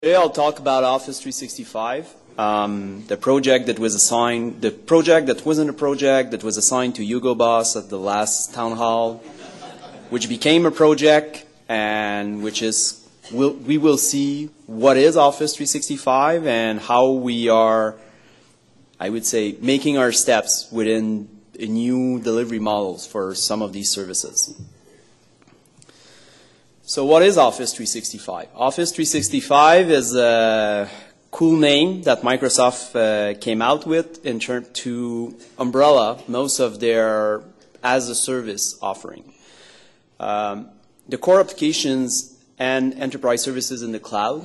Today I'll talk about Office 365, the project that was assigned, the project that wasn't a project that was assigned to Hugo Boss at the last town hall, which became a project, and which is, we will see what is Office 365 and how we are, I would say, making our steps within new delivery models for some of these services. So what is Office 365? Office 365 is a cool name that Microsoft came out with in turn to umbrella most of their as-a-service offering. The core applications and enterprise services in the cloud.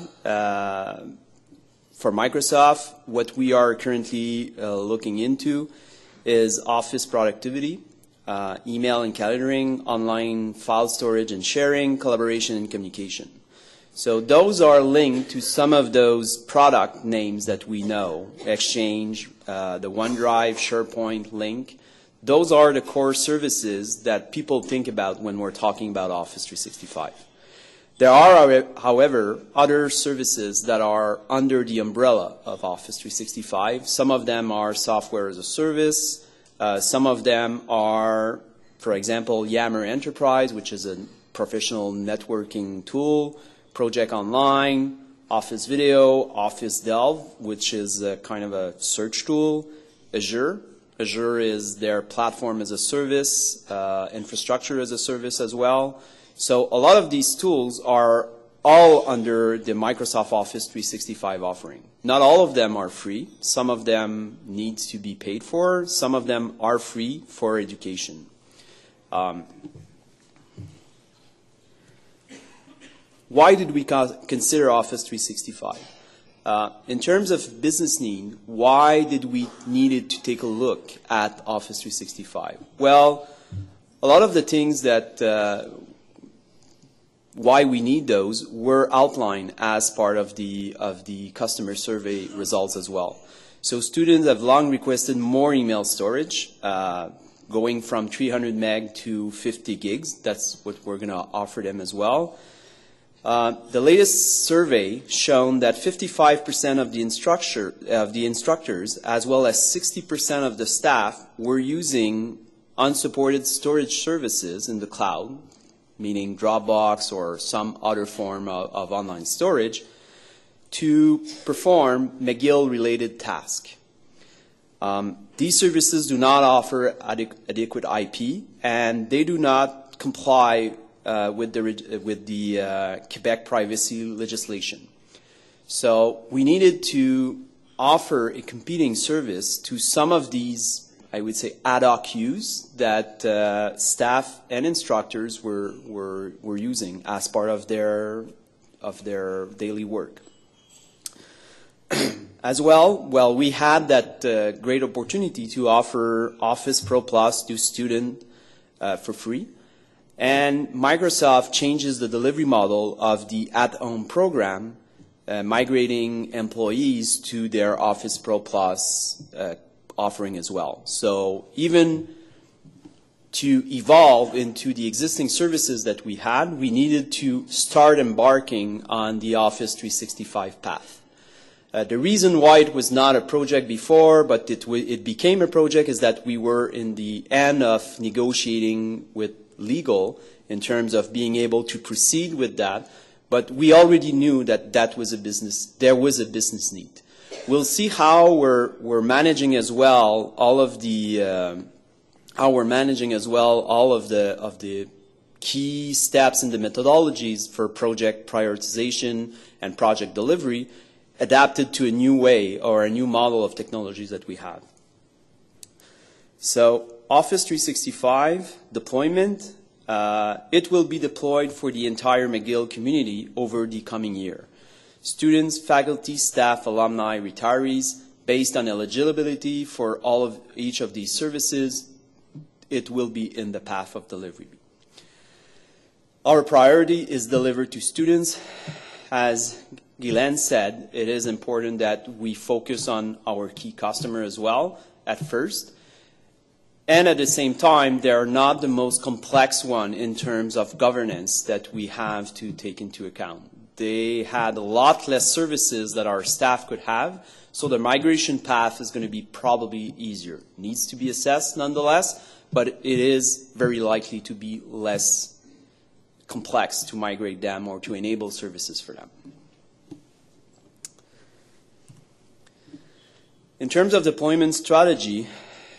For Microsoft, what we are currently looking into is Office productivity, email and calendaring, online file storage and sharing, collaboration and communication. So those are linked to some of those product names that we know, Exchange, the OneDrive, SharePoint, Lync. Those are the core services that people think about when we're talking about Office 365. There are, however, other services that are under the umbrella of Office 365. Some of them are software as a service. Some of them are, for example, Yammer Enterprise, which is a professional networking tool, Project Online, Office Video, Office Delve, which is a kind of a search tool, Azure. Azure is their platform as a service, infrastructure as a service as well. So a lot of these tools are all under the Microsoft Office 365 offering. Not all of them are free. Some of them need to be paid for. Some of them are free for education. Why did we consider Office 365? In terms of business need, why did we needed to take a look at Office 365? Well, a lot of the things that why we need those were outlined as part of the customer survey results as well. So students have long requested more email storage, going from 300 meg to 50 gigs. That's what we're going to offer them as well. The latest survey shown that 55% of the instructors, as well as 60% of the staff, were using unsupported storage services in the cloud, meaning Dropbox or some other form of online storage, to perform McGill-related tasks. These services do not offer adequate IP, and they do not comply with the Quebec privacy legislation. So we needed to offer a competing service to some of these, I would say, ad hoc queues that staff and instructors were using as part of their daily work. As well, we had that great opportunity to offer Office Pro Plus to students for free, and Microsoft changes the delivery model of the at-home program, migrating employees to their Office Pro Plus offering as well. So even to evolve into the existing services that we had, we needed to start embarking on the Office 365 path. The reason why it was not a project before, but it became a project, is that we were in the end of negotiating with legal in terms of being able to proceed with that, but we already knew that there was a business need. We'll see how we're managing as well all of the key steps in the methodologies for project prioritization and project delivery, adapted to a new way or a new model of technologies that we have. So Office 365 deployment, it will be deployed for the entire McGill community over the coming year. Students, faculty, staff, alumni, retirees, based on eligibility for each of these services, it will be in the path of delivery. Our priority is delivered to students. As Guylaine said, it is important that we focus on our key customer as well at first. And at the same time, they are not the most complex one in terms of governance that we have to take into account. they had a lot less services that our staff could have, so the migration path is going to be probably easier. Needs to be assessed nonetheless, but it is very likely to be less complex to migrate them or to enable services for them. In terms of deployment strategy,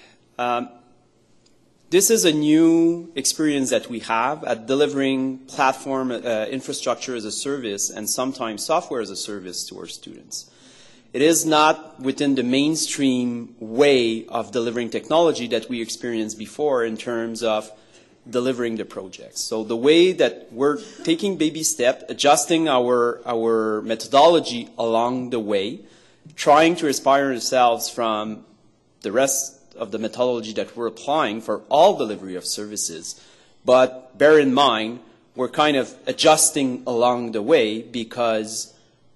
this is a new experience that we have at delivering platform infrastructure as a service and sometimes software as a service to our students. It is not within the mainstream way of delivering technology that we experienced before in terms of delivering the projects. So the way that we're taking baby steps, adjusting our methodology along the way, trying to inspire ourselves from the rest of the methodology that we're applying for all delivery of services. But bear in mind, we're kind of adjusting along the way because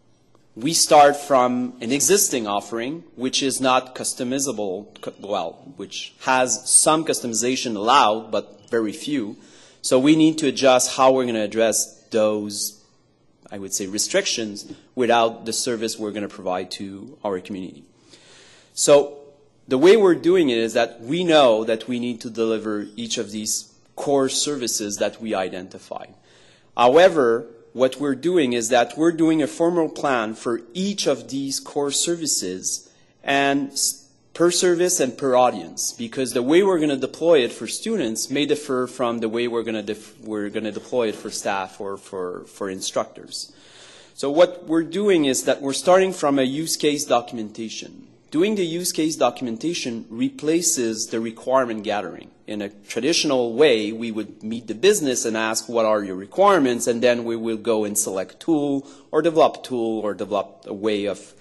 we start from an existing offering, which is not customizable, well, which has some customization allowed, but very few. So we need to adjust how we're going to address those, I would say, restrictions without the service we're going to provide to our community. So the way we're doing it is that we know that we need to deliver each of these core services that we identify. However, what we're doing is that we're doing a formal plan for each of these core services and per service and per audience, because the way we're going to deploy it for students may differ from the way we're going to deploy it for staff or for instructors. So what we're doing is that we're starting from a use case documentation. Doing the use case documentation replaces the requirement gathering. In a traditional way, we would meet the business and ask, what are your requirements? And then we will go and select tool or develop tool or develop a way of,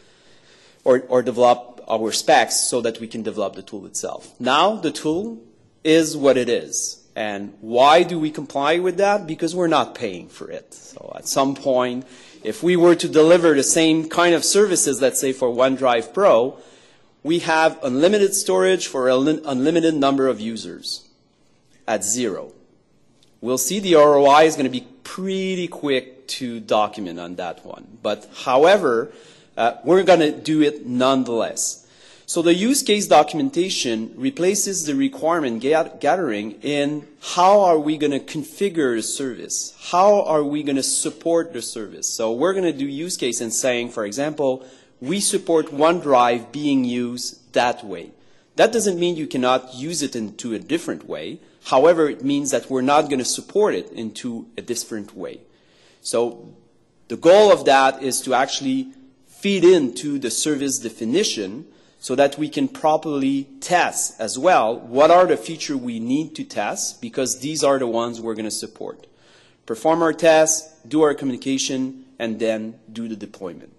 or develop our specs so that we can develop the tool itself. Now the tool is what it is. And why do we comply with that? Because we're not paying for it. So at some point, if we were to deliver the same kind of services, let's say for OneDrive Pro, we have unlimited storage for an unlimited number of users at 0. We'll see the ROI is going to be pretty quick to document on that one. But however, we're going to do it nonetheless. So the use case documentation replaces the requirement gathering in how are we going to configure the service? How are we going to support the service? So we're going to do use case and saying, for example, we support OneDrive being used that way. That doesn't mean you cannot use it into a different way. However, it means that we're not going to support it into a different way. So the goal of that is to actually feed into the service definition so that we can properly test as well what are the features we need to test, because these are the ones we're going to support. Perform our tests, do our communication, and then do the deployment.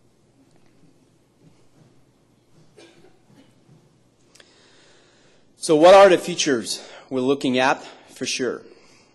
So what are the features we're looking at? For sure.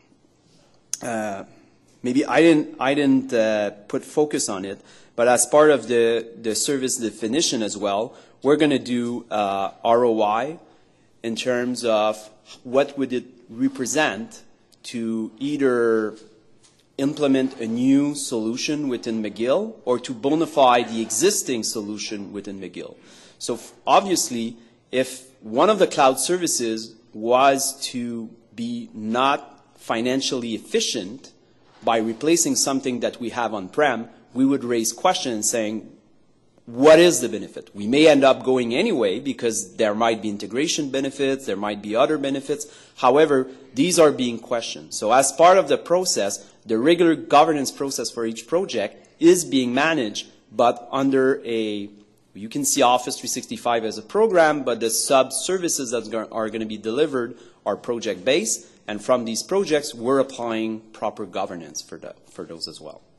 Maybe I didn't put focus on it, but as part of the service definition as well, we're going to do ROI in terms of what would it represent to either implement a new solution within McGill or to bona fide the existing solution within McGill. So obviously, if one of the cloud services was to be not financially efficient by replacing something that we have on-prem, we would raise questions saying, what is the benefit? We may end up going anyway because there might be integration benefits, there might be other benefits. However, these are being questioned. So as part of the process, the regular governance process for each project is being managed, but under a, you can see Office 365 as a program, but the sub-services that are going to be delivered are project-based, and from these projects, we're applying proper governance for those as well.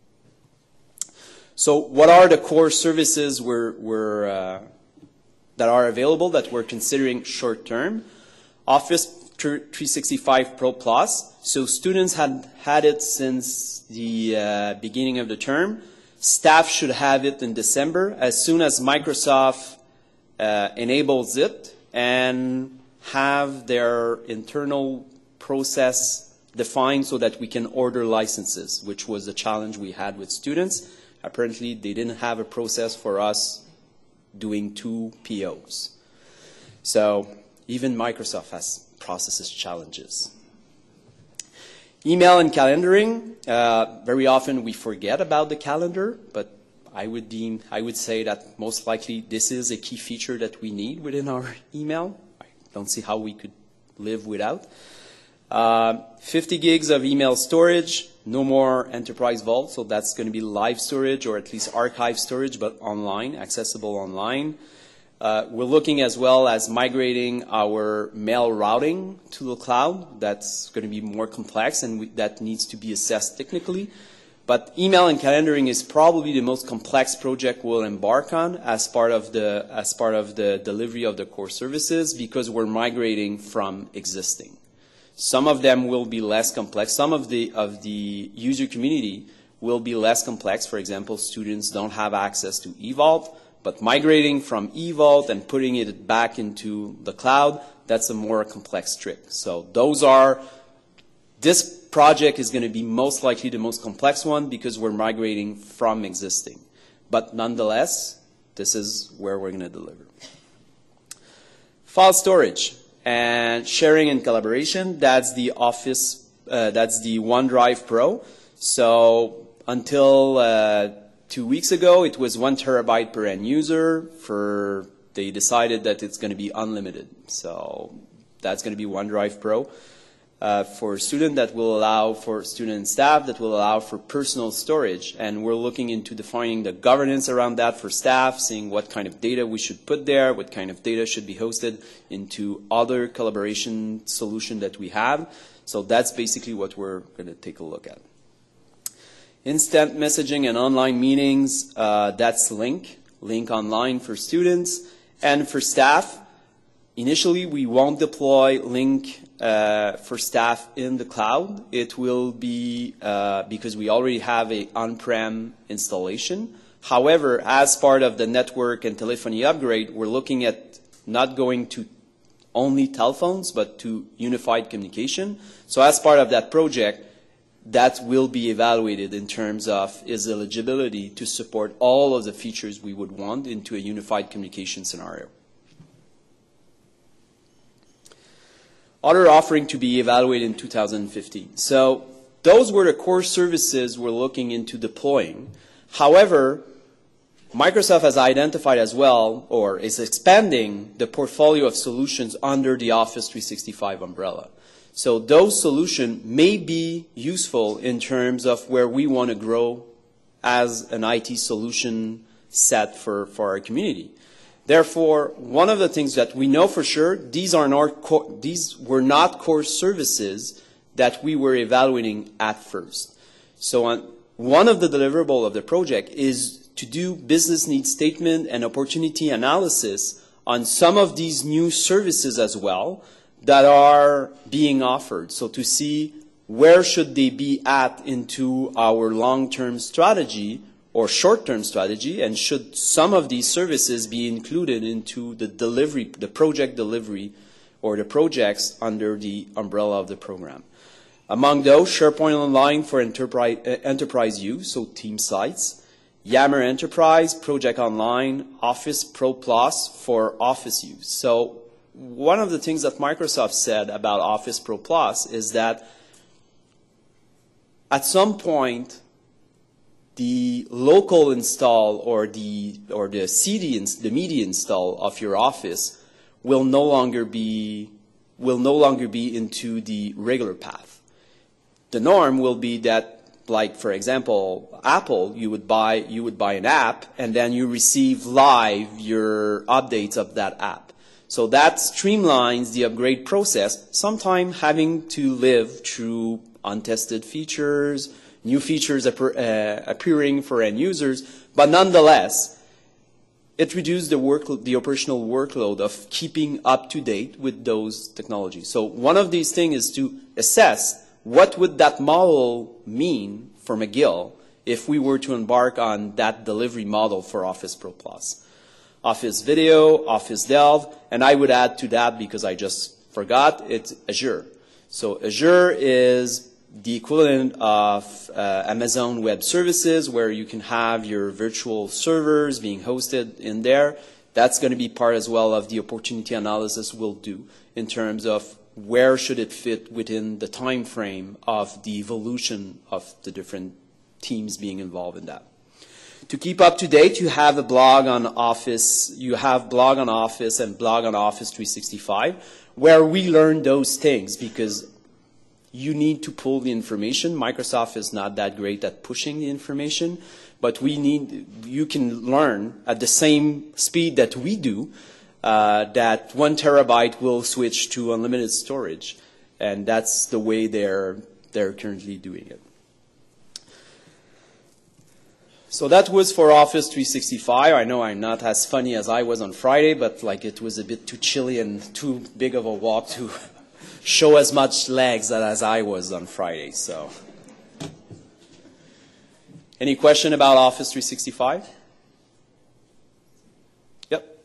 So what are the core services that are available that we're considering short-term? Office 365 Pro Plus. So students had it since the beginning of the term. Staff should have it in December as soon as Microsoft enables it and have their internal process defined so that we can order licenses, which was a challenge we had with students. Apparently, they didn't have a process for us doing 2 POs. So even Microsoft has processes challenges. Email and calendaring. Very often we forget about the calendar, but I would say that most likely this is a key feature that we need within our email. I don't see how we could live without. 50 gigs of email storage, no more enterprise vault, so that's going to be live storage or at least archive storage, but online, accessible online. We're looking as well as migrating our mail routing to the cloud. That's going to be more complex and that needs to be assessed technically. But email and calendaring is probably the most complex project we'll embark on as part of the delivery of the core services because we're migrating from existing. Some of them will be less complex. Some of the user community will be less complex. For example, students don't have access to eVault. But migrating from eVault and putting it back into the cloud, that's a more complex trick. So this project is going to be most likely the most complex one because we're migrating from existing. But nonetheless, this is where we're going to deliver. File storage and sharing and collaboration, that's the Office, that's the OneDrive Pro. So until 2 weeks ago, it was 1 terabyte per end user. They decided that it's going to be unlimited. So that's going to be OneDrive Pro. For student and staff, that will allow for personal storage. And we're looking into defining the governance around that for staff, seeing what kind of data we should put there, what kind of data should be hosted into other collaboration solution that we have. So that's basically what we're going to take a look at. Instant messaging and online meetings, that's Lync Online for students. And for staff, initially we won't deploy Lync for staff in the cloud. It will be because we already have an on-prem installation. However, as part of the network and telephony upgrade, we're looking at not going to only telephones, but to unified communication. So as part of that project, that will be evaluated in terms of its eligibility to support all of the features we would want into a unified communication scenario. Other offering to be evaluated in 2015. So those were the core services we're looking into deploying. However, Microsoft has identified as well, or is expanding the portfolio of solutions under the Office 365 umbrella. So those solutions may be useful in terms of where we want to grow as an IT solution set for our community. Therefore, one of the things that we know for sure, these were not core services that we were evaluating at first. So one of the deliverables of the project is to do business needs statement and opportunity analysis on some of these new services as well that are being offered. So to see where should they be at into our long-term strategy or short-term strategy, and should some of these services be included into the delivery, the project delivery, or the projects under the umbrella of the program. Among those, SharePoint Online for enterprise use, so team sites, Yammer Enterprise, Project Online, Office Pro Plus for office use. So one of the things that Microsoft said about Office Pro Plus is that at some point the local install or the media install of your Office will no longer be into the regular path. The norm will be that, like for example, Apple, you would buy an app and then you receive live your updates of that app. So that streamlines the upgrade process, sometimes having to live through untested features, new features appearing for end users, but nonetheless, it reduces the operational workload of keeping up to date with those technologies. So one of these things is to assess what would that model mean for McGill if we were to embark on that delivery model for Office Pro Plus. Office Video, Office Delve, and I would add to that, because I just forgot, it's Azure. So Azure is the equivalent of Amazon Web Services, where you can have your virtual servers being hosted in there. That's going to be part as well of the opportunity analysis we'll do in terms of where should it fit within the time frame of the evolution of the different teams being involved in that. To keep up to date, you have a blog on Office. You have blog on Office and blog on Office 365, where we learn those things because you need to pull the information. Microsoft is not that great at pushing the information, but you can learn at the same speed that we do, that 1 terabyte will switch to unlimited storage. And that's the way they're currently doing it. So that was for Office 365. I know I'm not as funny as I was on Friday, but like it was a bit too chilly and too big of a walk to show as much legs as I was on Friday. So, any question about Office 365? Yep.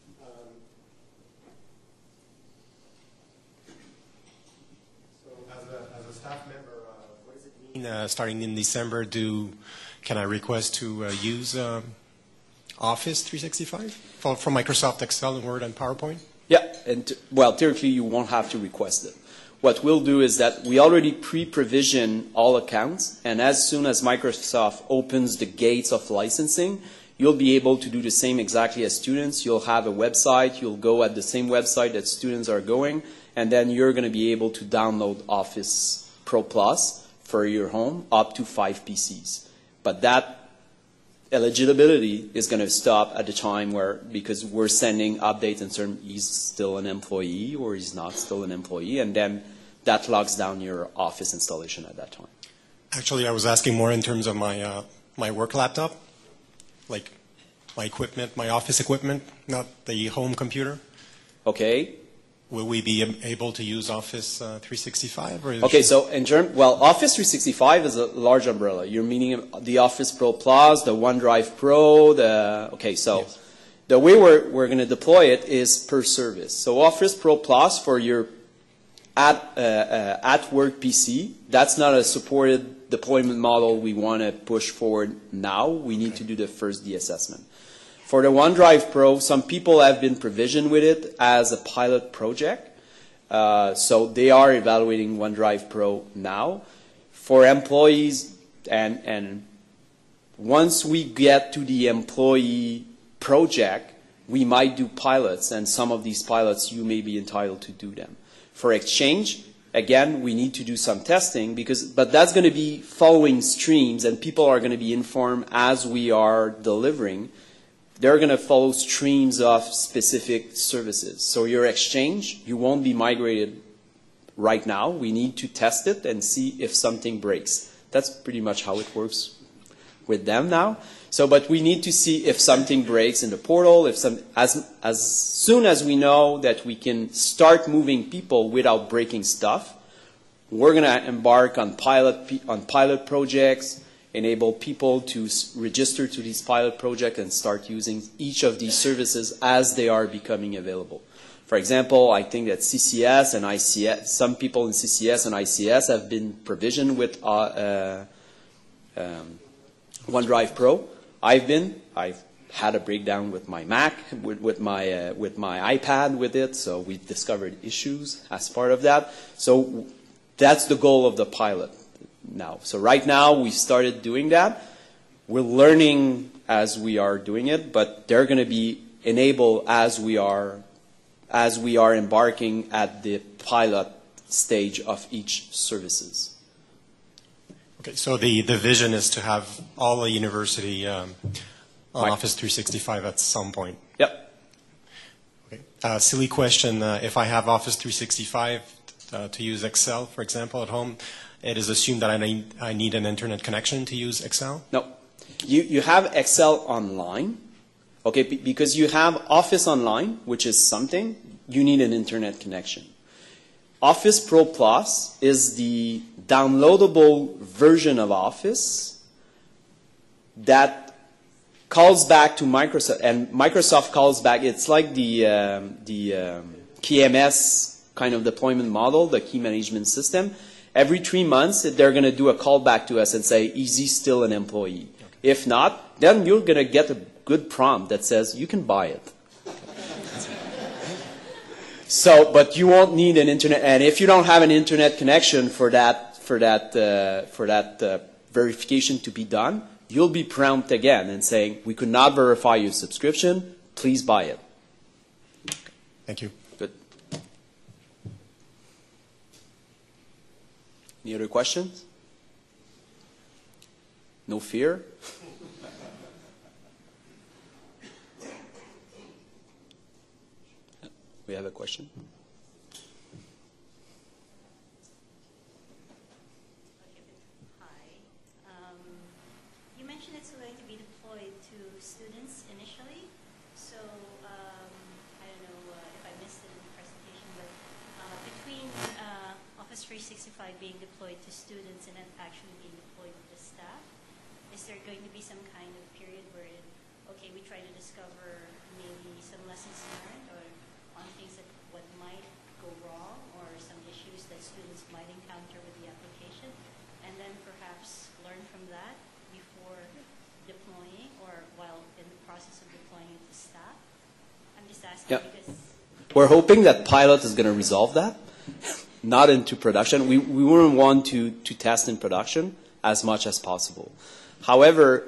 So, as a staff member, what does it mean starting in December? Can I request to use Office 365 from Microsoft Excel and Word and PowerPoint? Yeah, and well, theoretically you won't have to request it. What we'll do is that we already pre-provision all accounts, and as soon as Microsoft opens the gates of licensing, you'll be able to do the same exactly as students. You'll have a website, you'll go at the same website that students are going, and then you're going to be able to download Office Pro Plus for your home up to 5 PCs. But that eligibility is going to stop at the time because we're sending updates and certain he's still an employee or he's not still an employee, and then that locks down your Office installation at that time. Actually, I was asking more in terms of my work laptop, like my equipment, my office equipment, not the home computer. Okay. Will we be able to use Office 365? Okay, so well, Office 365 is a large umbrella. You're meaning the Office Pro Plus, the OneDrive Pro, okay, so yes. The way we're going to deploy it is per service. So Office Pro Plus for your at-work PC, that's not a supported deployment model we want to push forward now. We need to do the first de-assessment. For the OneDrive Pro, some people have been provisioned with it as a pilot project. So they are evaluating OneDrive Pro now. For employees, and once we get to the employee project, we might do pilots, and some of these pilots you may be entitled to do them. For Exchange, again, we need to do some testing, but that's going to be following streams, and people are going to be informed as we are delivering. They're going to follow streams of specific services. So your Exchange, you won't be migrated right now. We need to test it and see if something breaks. That's pretty much how it works with them now. So, but we need to see if something breaks in the portal. As soon as we know that we can start moving people without breaking stuff, we're going to embark on pilot projects, enable people to register to these pilot projects and start using each of these services as they are becoming available. For example, I think that CCS and ICS, some people in CCS and ICS have been provisioned with OneDrive Pro. I've had a breakdown with my Mac, with my iPad with it, so we discovered issues as part of that. So that's the goal of the pilot now. So right now we started doing that. We're learning as we are doing it, but they're going to be enabled as we are embarking at the pilot stage of each services. Okay, so the vision is to have all the university on Office 365 at some point. Yep. Okay. Silly question. If I have Office 365 to use Excel, for example, at home, it is assumed that I need an internet connection to use Excel? No. You have Excel online, okay, because you have Office Online, which is something, you need an internet connection. Office Pro Plus is the downloadable version of Office that calls back to Microsoft, and Microsoft calls back, it's like the KMS kind of deployment model, the key management system, every 3 months, they're going to do a call back to us and say, is he still an employee? Okay. If not, then you're going to get a good prompt that says, you can buy it. So, but you won't need an internet, and if you don't have an internet connection for that verification to be done, you'll be prompted again and saying, we could not verify your subscription, please buy it. Thank you. Good. Any other questions? No fear? We have a question. Hi. You mentioned it's going to be deployed to students initially. So I don't know if I missed it in the presentation, but between Office 365 being deployed to students and then actually being deployed to the staff, is there going to be some kind of period where, okay, we try to discover maybe some lessons learned or on things that what might go wrong or some issues that students might encounter with the application, and then perhaps learn from that before deploying or while in the process of deploying it to staff? I'm just asking because... We're hoping that pilot is going to resolve that, not into production. We wouldn't want to test in production as much as possible. However,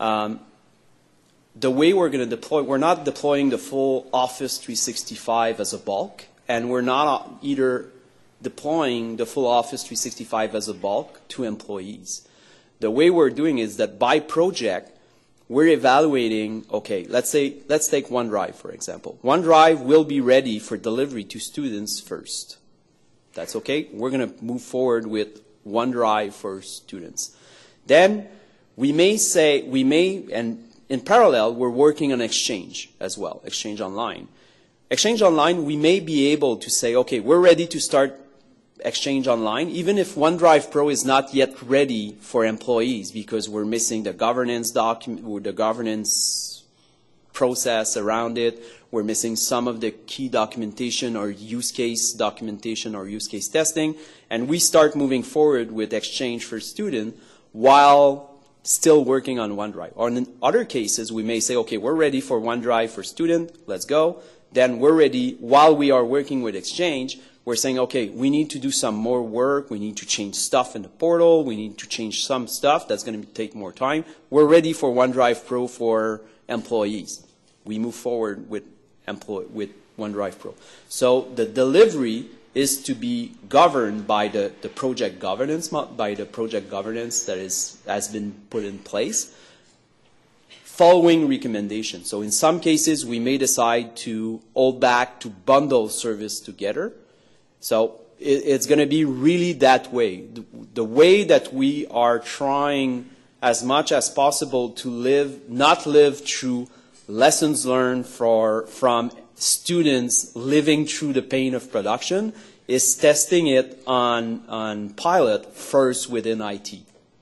the way we're going to deploy, we're not deploying the full Office 365 as a bulk, and we're not either deploying the full Office 365 as a bulk to employees. The way we're doing is that by project, we're evaluating, okay, let's take OneDrive, for example. OneDrive will be ready for delivery to students first. That's okay. We're going to move forward with OneDrive for students. Then we may say, and in parallel, we're working on Exchange as well, Exchange Online. Exchange Online, we may be able to say, okay, we're ready to start Exchange Online, even if OneDrive Pro is not yet ready for employees because we're missing the governance document or the governance process around it. We're missing some of the key documentation or use case documentation or use case testing. And we start moving forward with Exchange for Student while still working on OneDrive. Or in other cases, we may say, okay, we're ready for OneDrive for Student, let's go. Then we're ready, while we are working with Exchange, we're saying, okay, we need to do some more work, we need to change stuff in the portal, we need to change some stuff, that's going to take more time. We're ready for OneDrive Pro for employees. We move forward with OneDrive Pro. So the delivery is to be governed by the project governance, that has been put in place, following recommendations. So in some cases, we may decide to hold back to bundle service together. So it's going to be really that way. The way that we are trying as much as possible to not live through lessons learned from students living through the pain of production, is testing it on pilot first within IT.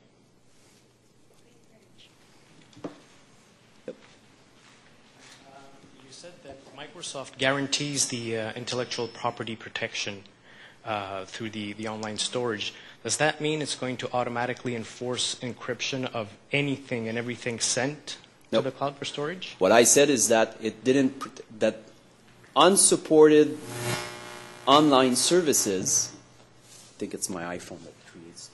Yep. You said that Microsoft guarantees the intellectual property protection through the online storage. Does that mean it's going to automatically enforce encryption of anything and everything sent to the cloud for storage? What I said is that that unsupported online services, I think it's my iPhone that creates,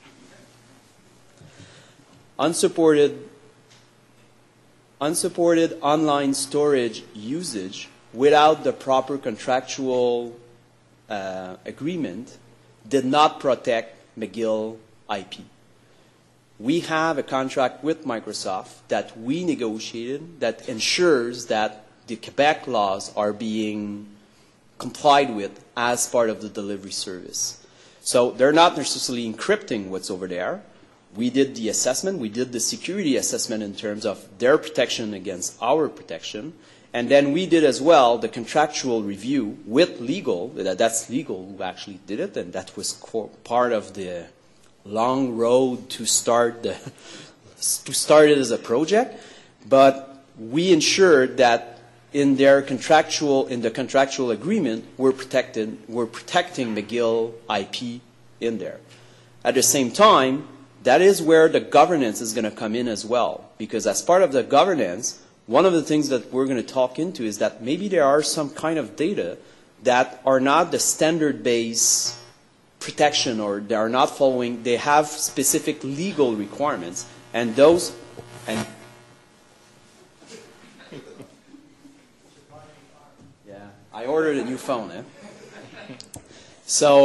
unsupported online storage usage without the proper contractual agreement did not protect McGill IP. We have a contract with Microsoft that we negotiated that ensures that the Quebec laws are being complied with as part of the delivery service. So they're not necessarily encrypting what's over there. We did the assessment, we did the security assessment in terms of their protection against our protection, and then we did as well the contractual review with legal, that's legal who actually did it, and that was part of the long road to start it as a project. But we ensured that in the contractual agreement, we're protecting McGill IP in there. At the same time, that is where the governance is going to come in as well, because as part of the governance, one of the things that we're going to talk into is that maybe there are some kind of data that are not the standard-based protection, or they are not following, they have specific legal requirements, and those, and yeah, I ordered a new phone, eh? So,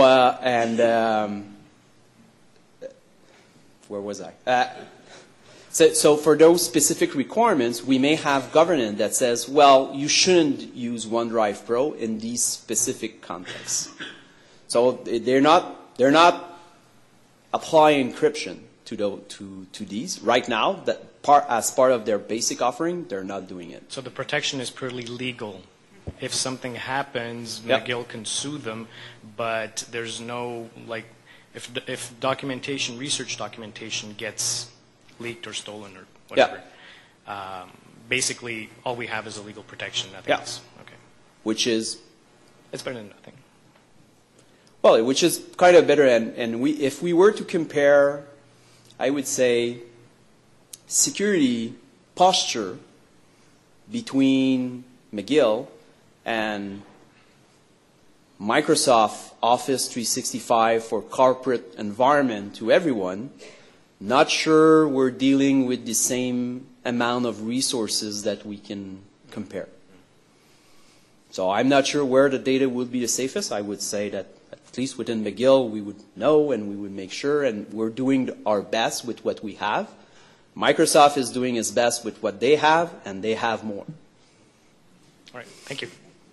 where was I? So for those specific requirements, we may have governance that says, well, you shouldn't use OneDrive Pro in these specific contexts. So they're not applying encryption to these right now. As part of their basic offering, they're not doing it. So the protection is purely legal. If something happens, Yep. McGill can sue them, but there's no, like, if documentation, research documentation gets leaked or stolen or whatever, basically all we have is a legal protection, nothing Yeah. else. Okay. Which is, It's better than nothing. well, which is kind of better. And if we were to compare, I would say, security posture between McGill and Microsoft Office 365 for corporate environment to everyone, not sure we're dealing with the same amount of resources that we can compare. So I'm not sure where the data would be the safest. I would say that at least within McGill we would know and we would make sure, and we're doing our best with what we have. Microsoft is doing its best with what they have, and they have more. All right. Thank you.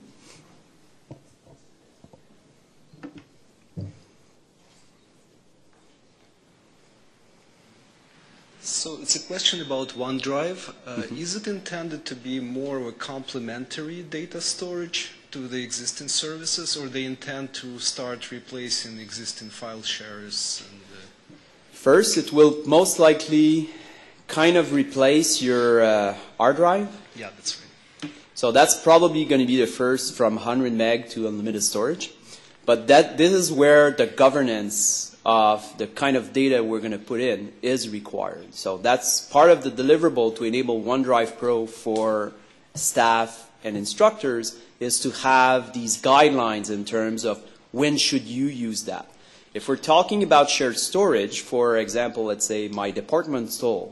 So it's a question about OneDrive. Is it intended to be more of a complementary data storage to the existing services, or they intend to start replacing existing file sharers? First, it will most likely kind of replace your hard drive. Yeah, that's right. So that's probably going to be the first from 100 meg to unlimited storage. But this is where the governance of the kind of data we're going to put in is required. So that's part of the deliverable to enable OneDrive Pro for staff and instructors, is to have these guidelines in terms of when should you use that. If we're talking about shared storage, for example, let's say my departmental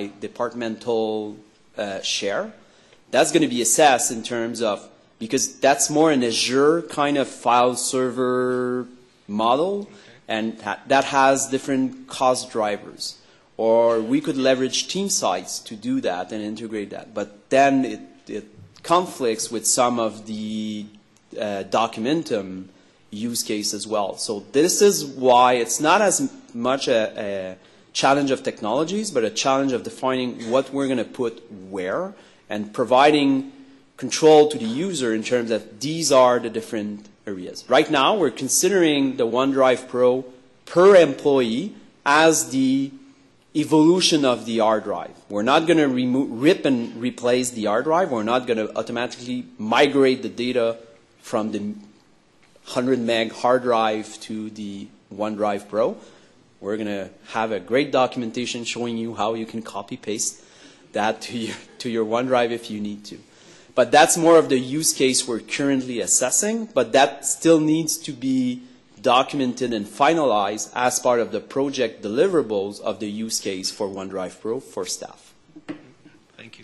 share, that's going to be assessed in terms of, because that's more an Azure kind of file server model, and that has different cost drivers. Or we could leverage team sites to do that and integrate that. But then it conflicts with some of the Documentum use case as well. So this is why it's not as much a challenge of technologies, but a challenge of defining what we're going to put where and providing control to the user in terms of these are the different areas. Right now, we're considering the OneDrive Pro per employee as the evolution of the hard drive. We're not going to rip and replace the hard drive. We're not going to automatically migrate the data from the 100 meg hard drive to the OneDrive Pro. We're going to have a great documentation showing you how you can copy-paste that to your OneDrive if you need to. But that's more of the use case we're currently assessing, but that still needs to be documented and finalized as part of the project deliverables of the use case for OneDrive Pro for staff. Thank you.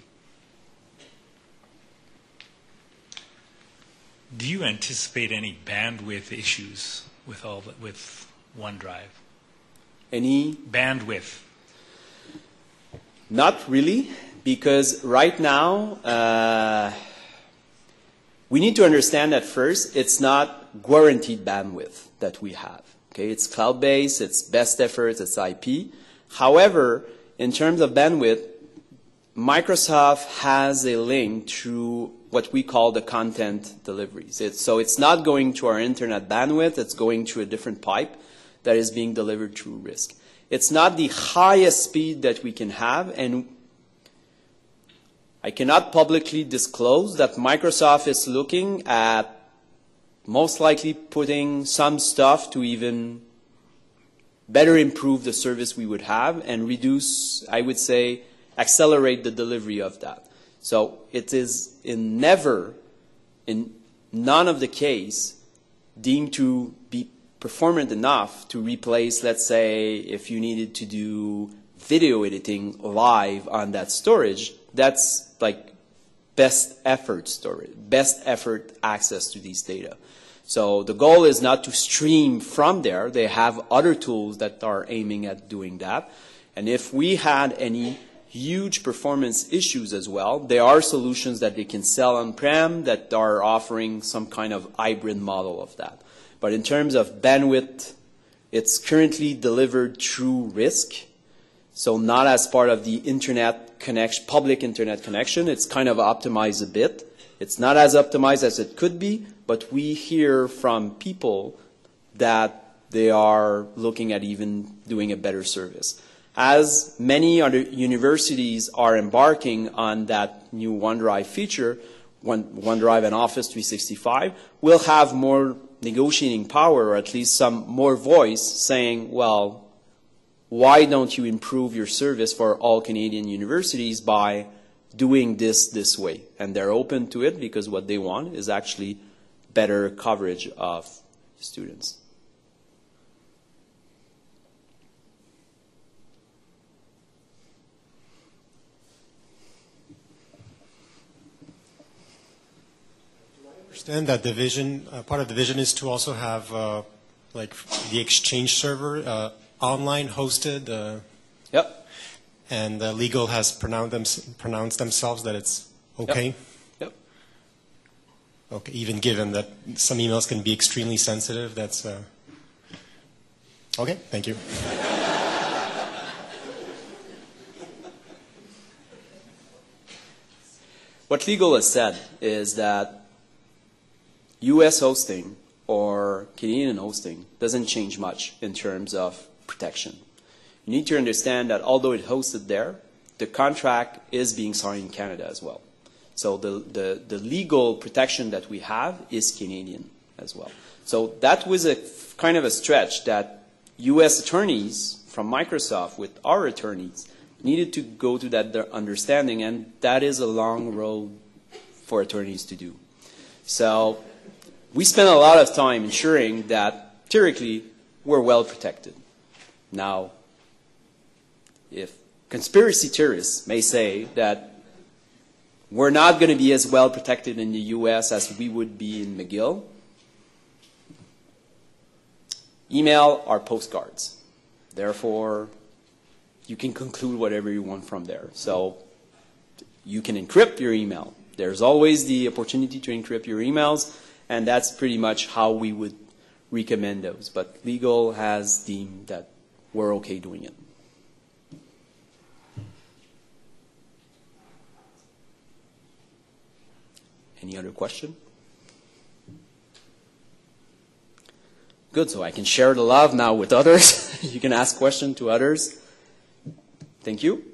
Do you anticipate any bandwidth issues with OneDrive? Any? Bandwidth. Not really, because right now we need to understand that first, it's not guaranteed bandwidth that we have. Okay, it's cloud-based, it's best efforts, it's IP. However, in terms of bandwidth, Microsoft has a link through what we call the content deliveries. So it's not going to our internet bandwidth, it's going through a different pipe that is being delivered through RISC. It's not the highest speed that we can have, and I cannot publicly disclose that Microsoft is looking at most likely putting some stuff to even better improve the service we would have and reduce, I would say, accelerate the delivery of that. So it is in none of the case deemed to be performant enough to replace, let's say, if you needed to do video editing live on that storage, that's like best effort storage, best effort access to these data. So the goal is not to stream from there. They have other tools that are aiming at doing that. And if we had any huge performance issues as well, there are solutions that they can sell on-prem that are offering some kind of hybrid model of that. But in terms of bandwidth, it's currently delivered through RISC, so not as part of the internet connection, public internet connection. It's kind of optimized a bit. It's not as optimized as it could be, but we hear from people that they are looking at even doing a better service. As many other universities are embarking on that new OneDrive feature, OneDrive and Office 365, will have more negotiating power, or at least some more voice saying, well, why don't you improve your service for all Canadian universities by doing this way? And they're open to it because what they want is actually better coverage of students. Understand that the vision, part of the vision is to also have like the Exchange server online hosted. Yep. And legal has pronounced themselves that it's okay. Yep. Okay, even given that some emails can be extremely sensitive, that's okay. Thank you. What legal has said is that U.S. hosting or Canadian hosting doesn't change much in terms of protection. You need to understand that although it's hosted there, the contract is being signed in Canada as well. So the legal protection that we have is Canadian as well. So that was a kind of a stretch that U.S. attorneys from Microsoft with our attorneys needed to go to that understanding, and that is a long road for attorneys to do. So we spent a lot of time ensuring that theoretically we're well protected. Now, if conspiracy theorists may say that we're not going to be as well protected in the U.S. as we would be in McGill, email are postcards. Therefore, you can conclude whatever you want from there. So you can encrypt your email. There's always the opportunity to encrypt your emails, and that's pretty much how we would recommend those. But legal has deemed that we're okay doing it. Any other question? Good, so I can share the love now with others. You can ask questions to others. Thank you.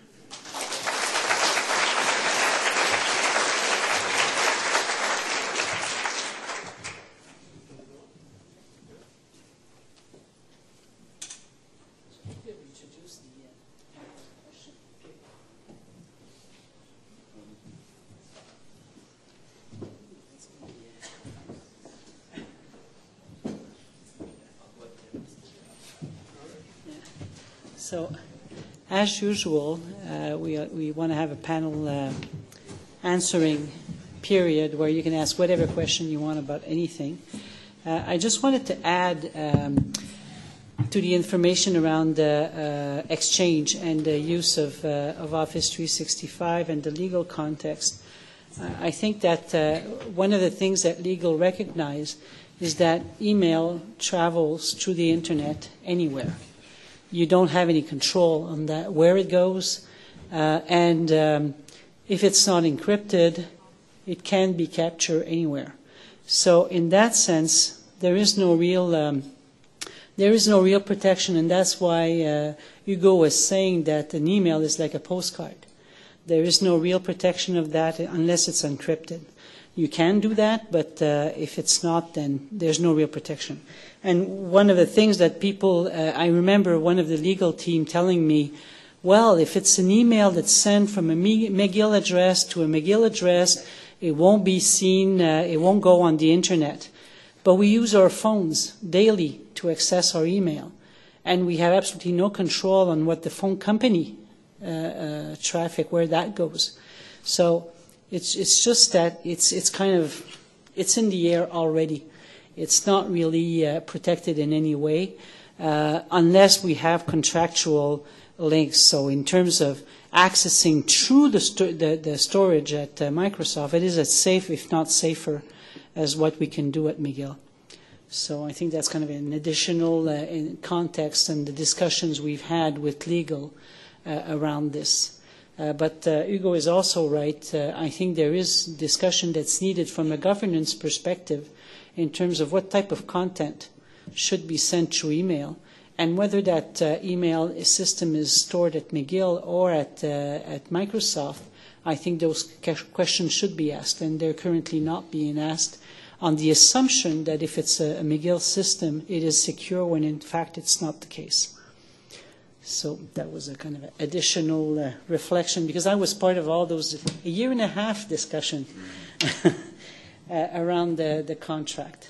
So, as usual, we want to have a panel answering period where you can ask whatever question you want about anything. I just wanted to add to the information around Exchange and the use of Office 365 and the legal context. I think that one of the things that legal recognize is that email travels through the internet anywhere. You don't have any control on that, where it goes, and if it's not encrypted, it can be captured anywhere. So in that sense, there is no real protection, and that's why Hugo was saying that an email is like a postcard. There is no real protection of that unless it's encrypted. You can do that, but if it's not, then there's no real protection. And one of the things that people, I remember one of the legal team telling me, well, if it's an email that's sent from a McGill address to a McGill address, it won't be seen, it won't go on the internet. But we use our phones daily to access our email, and we have absolutely no control on what the phone company traffic, where that goes. So it's just that it's kind of, it's in the air already. It's not really protected in any way unless we have contractual links. So in terms of accessing through the storage at Microsoft, it is as safe, if not safer, as what we can do at McGill. So I think that's kind of an additional in context and the discussions we've had with legal around this. But Hugo is also right. I think there is discussion that's needed from a governance perspective in terms of what type of content should be sent through email, and whether that email system is stored at McGill or at Microsoft. I think those questions should be asked, and they're currently not being asked, on the assumption that if it's a McGill system, it is secure, when in fact it's not the case. So that was a kind of additional reflection, because I was part of all those a year and a half discussion around the contract.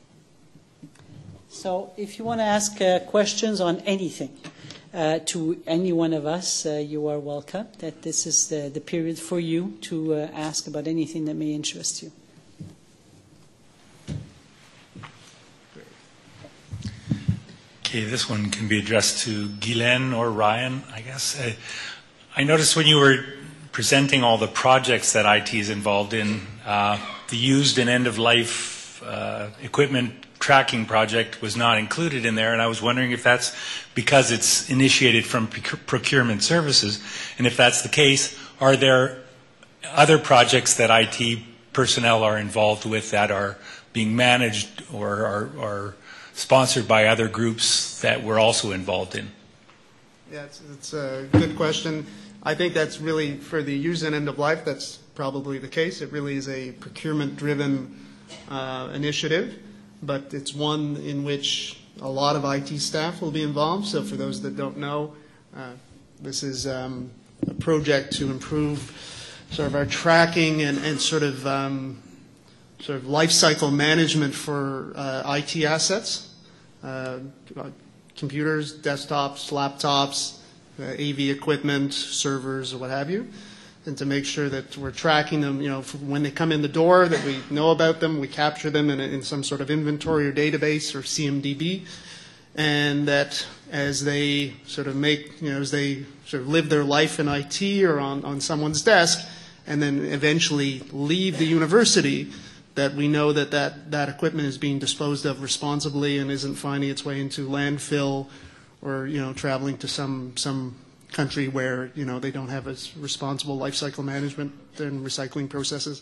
So if you want to ask questions on anything to any one of us, you are welcome. That this is the period for you to ask about anything that may interest you. Okay, this one can be addressed to Guylaine or Ryan, I guess. I noticed when you were presenting all the projects that IT is involved in, the used and end-of-life equipment tracking project was not included in there, and I was wondering if that's because it's initiated from procurement services, and if that's the case, are there other projects that IT personnel are involved with that are being managed or are sponsored by other groups that we're also involved in? Yeah, it's a good question. I think that's really, for the use and end of life, that's probably the case. It really is a procurement-driven initiative, but it's one in which a lot of IT staff will be involved. So for those that don't know, this is a project to improve sort of our tracking and sort of life cycle management for IT assets, computers, desktops, laptops, AV equipment, servers, or what have you, and to make sure that we're tracking them, when they come in the door, that we know about them, we capture them in some sort of inventory or database or CMDB, and that as they sort of as they sort of live their life in IT or on someone's desk, and then eventually leave the university, that we know that equipment is being disposed of responsibly and isn't finding its way into landfill or traveling to some country where they don't have as responsible life cycle management and recycling processes.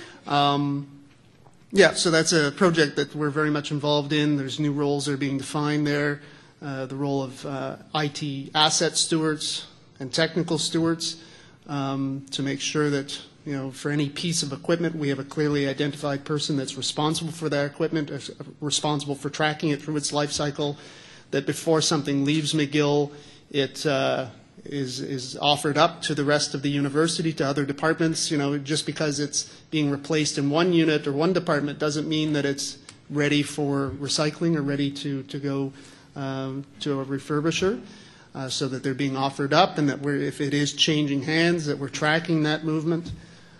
So that's a project that we're very much involved in. There's new roles that are being defined there. The role of IT asset stewards and technical stewards to make sure that for any piece of equipment, we have a clearly identified person that's responsible for that equipment, responsible for tracking it through its life cycle, that before something leaves McGill, it is offered up to the rest of the university, to other departments. Just because it's being replaced in one unit or one department doesn't mean that it's ready for recycling or ready to go to a refurbisher. So that they're being offered up, and that if it is changing hands, that we're tracking that movement.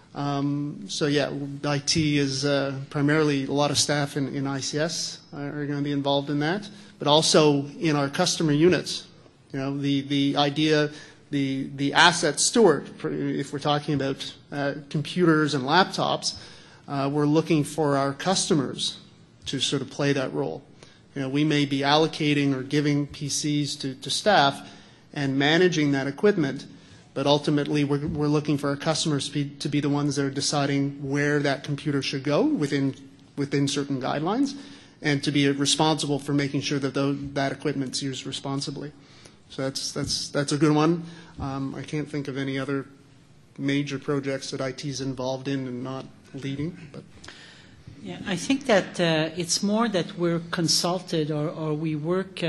IT is primarily a lot of staff in ICS are going to be involved in that, but also in our customer units. The idea, the asset steward, if we're talking about computers and laptops, we're looking for our customers to sort of play that role. We may be allocating or giving PCs to staff and managing that equipment, but ultimately we're looking for our customers to be the ones that are deciding where that computer should go within certain guidelines, and to be responsible for making sure that that equipment's used responsibly. So that's a good one. I can't think of any other major projects that IT is involved in and not leading. But Yeah, I think that it's more that we're consulted or we work.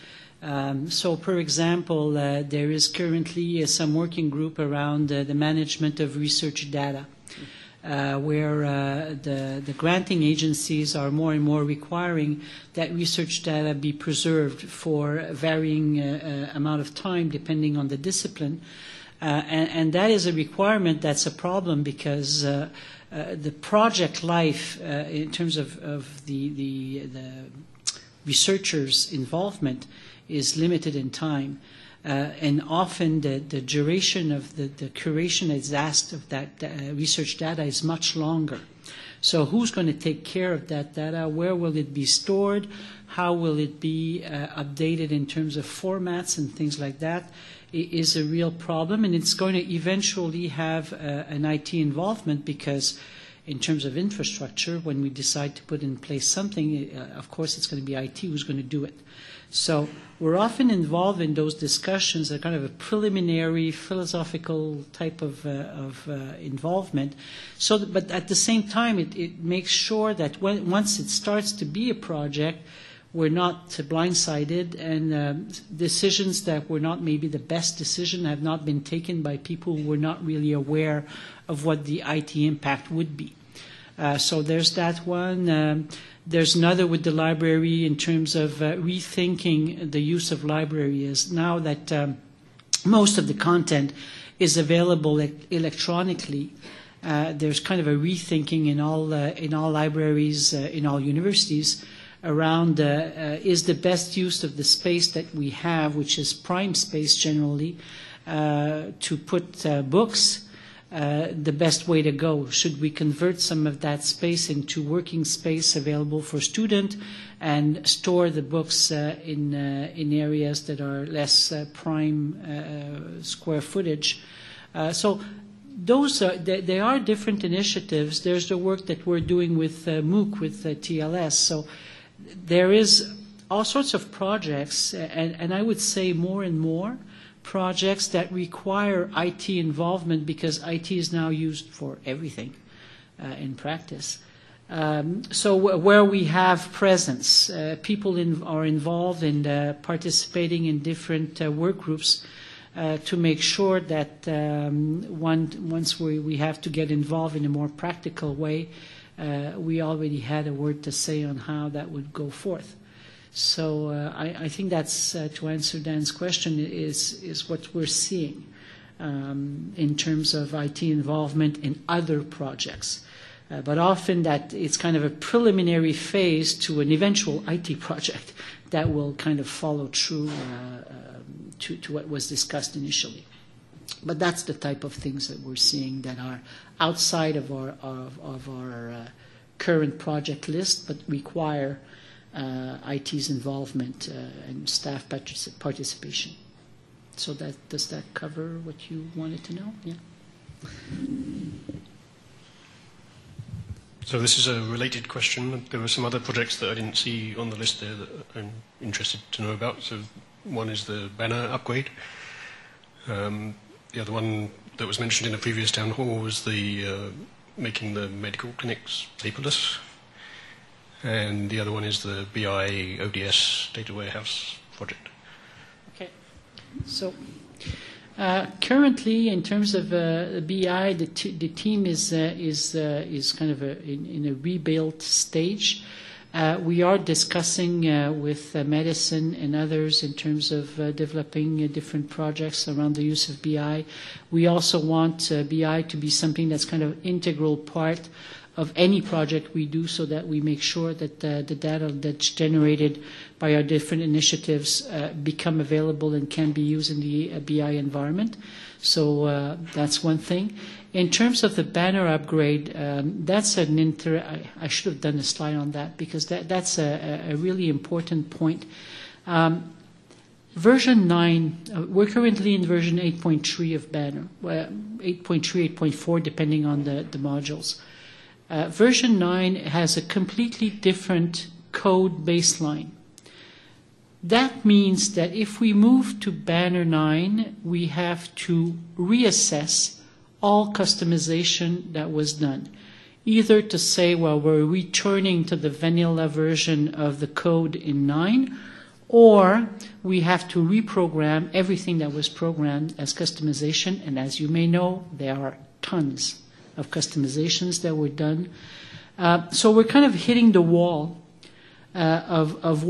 So, for example, there is currently some working group around the management of research data, where the granting agencies are more and more requiring that research data be preserved for a varying amount of time depending on the discipline. And that is a requirement that's a problem because the project life in terms of the researchers' involvement is limited in time. And often the duration of the curation that's asked of that research data is much longer. So who's going to take care of that data? Where will it be stored? How will it be updated in terms of formats and things like that? It is a real problem, and it's going to eventually have an IT involvement because in terms of infrastructure, when we decide to put in place something, of course it's going to be IT who's going to do it. So we're often involved in those discussions, a kind of a preliminary philosophical type of involvement. So, but at the same time, it makes sure that once it starts to be a project, we're not blindsided, and decisions that were not maybe the best decision have not been taken by people who were not really aware of what the IT impact would be. So there's that one. There's another with the library in terms of rethinking the use of libraries. Now that most of the content is available electronically, there's kind of a rethinking in all libraries, in all universities, around is the best use of the space that we have, which is prime space generally, to put books. The best way to go? Should we convert some of that space into working space available for student and store the books in areas that are less prime square footage? So those they are different initiatives. There's the work that we're doing with MOOC, with TLS. So there is all sorts of projects, and I would say more and more projects that require IT involvement because IT is now used for everything in practice. So where we have presence, people are involved in participating in different work groups to make sure that once we have to get involved in a more practical way, we already had a word to say on how that would go forth. So I think that's, to answer Dan's question, is what we're seeing in terms of IT involvement in other projects. But often that it's kind of a preliminary phase to an eventual IT project that will kind of follow through to what was discussed initially. But that's the type of things that we're seeing that are outside of our current project list, but require IT's involvement and staff participation. So does that cover what you wanted to know? Yeah. So this is a related question. There were some other projects that I didn't see on the list there that I'm interested to know about. So one is the banner upgrade. The other one that was mentioned in a previous town hall was the making the medical clinics paperless. And the other one is the BI ODS data warehouse project. Okay. So currently, in terms of BI, the team is kind of in a rebuild stage. We are discussing with medicine and others in terms of developing different projects around the use of BI. We also want BI to be something that's kind of integral part of any project we do, so that we make sure that the data that's generated by our different initiatives become available and can be used in the BI environment. So that's one thing. In terms of the banner upgrade, that's I should have done a slide on that, because that's a really important point. Version 9, we're currently in version 8.3 of banner, 8.3, 8.4, depending on the modules. Version 9 has a completely different code baseline. That means that if we move to Banner 9, we have to reassess all customization that was done. Either to say, well, we're returning to the vanilla version of the code in 9, or we have to reprogram everything that was programmed as customization. And as you may know, there are tons of customizations that were done. So we're kind of hitting the wall of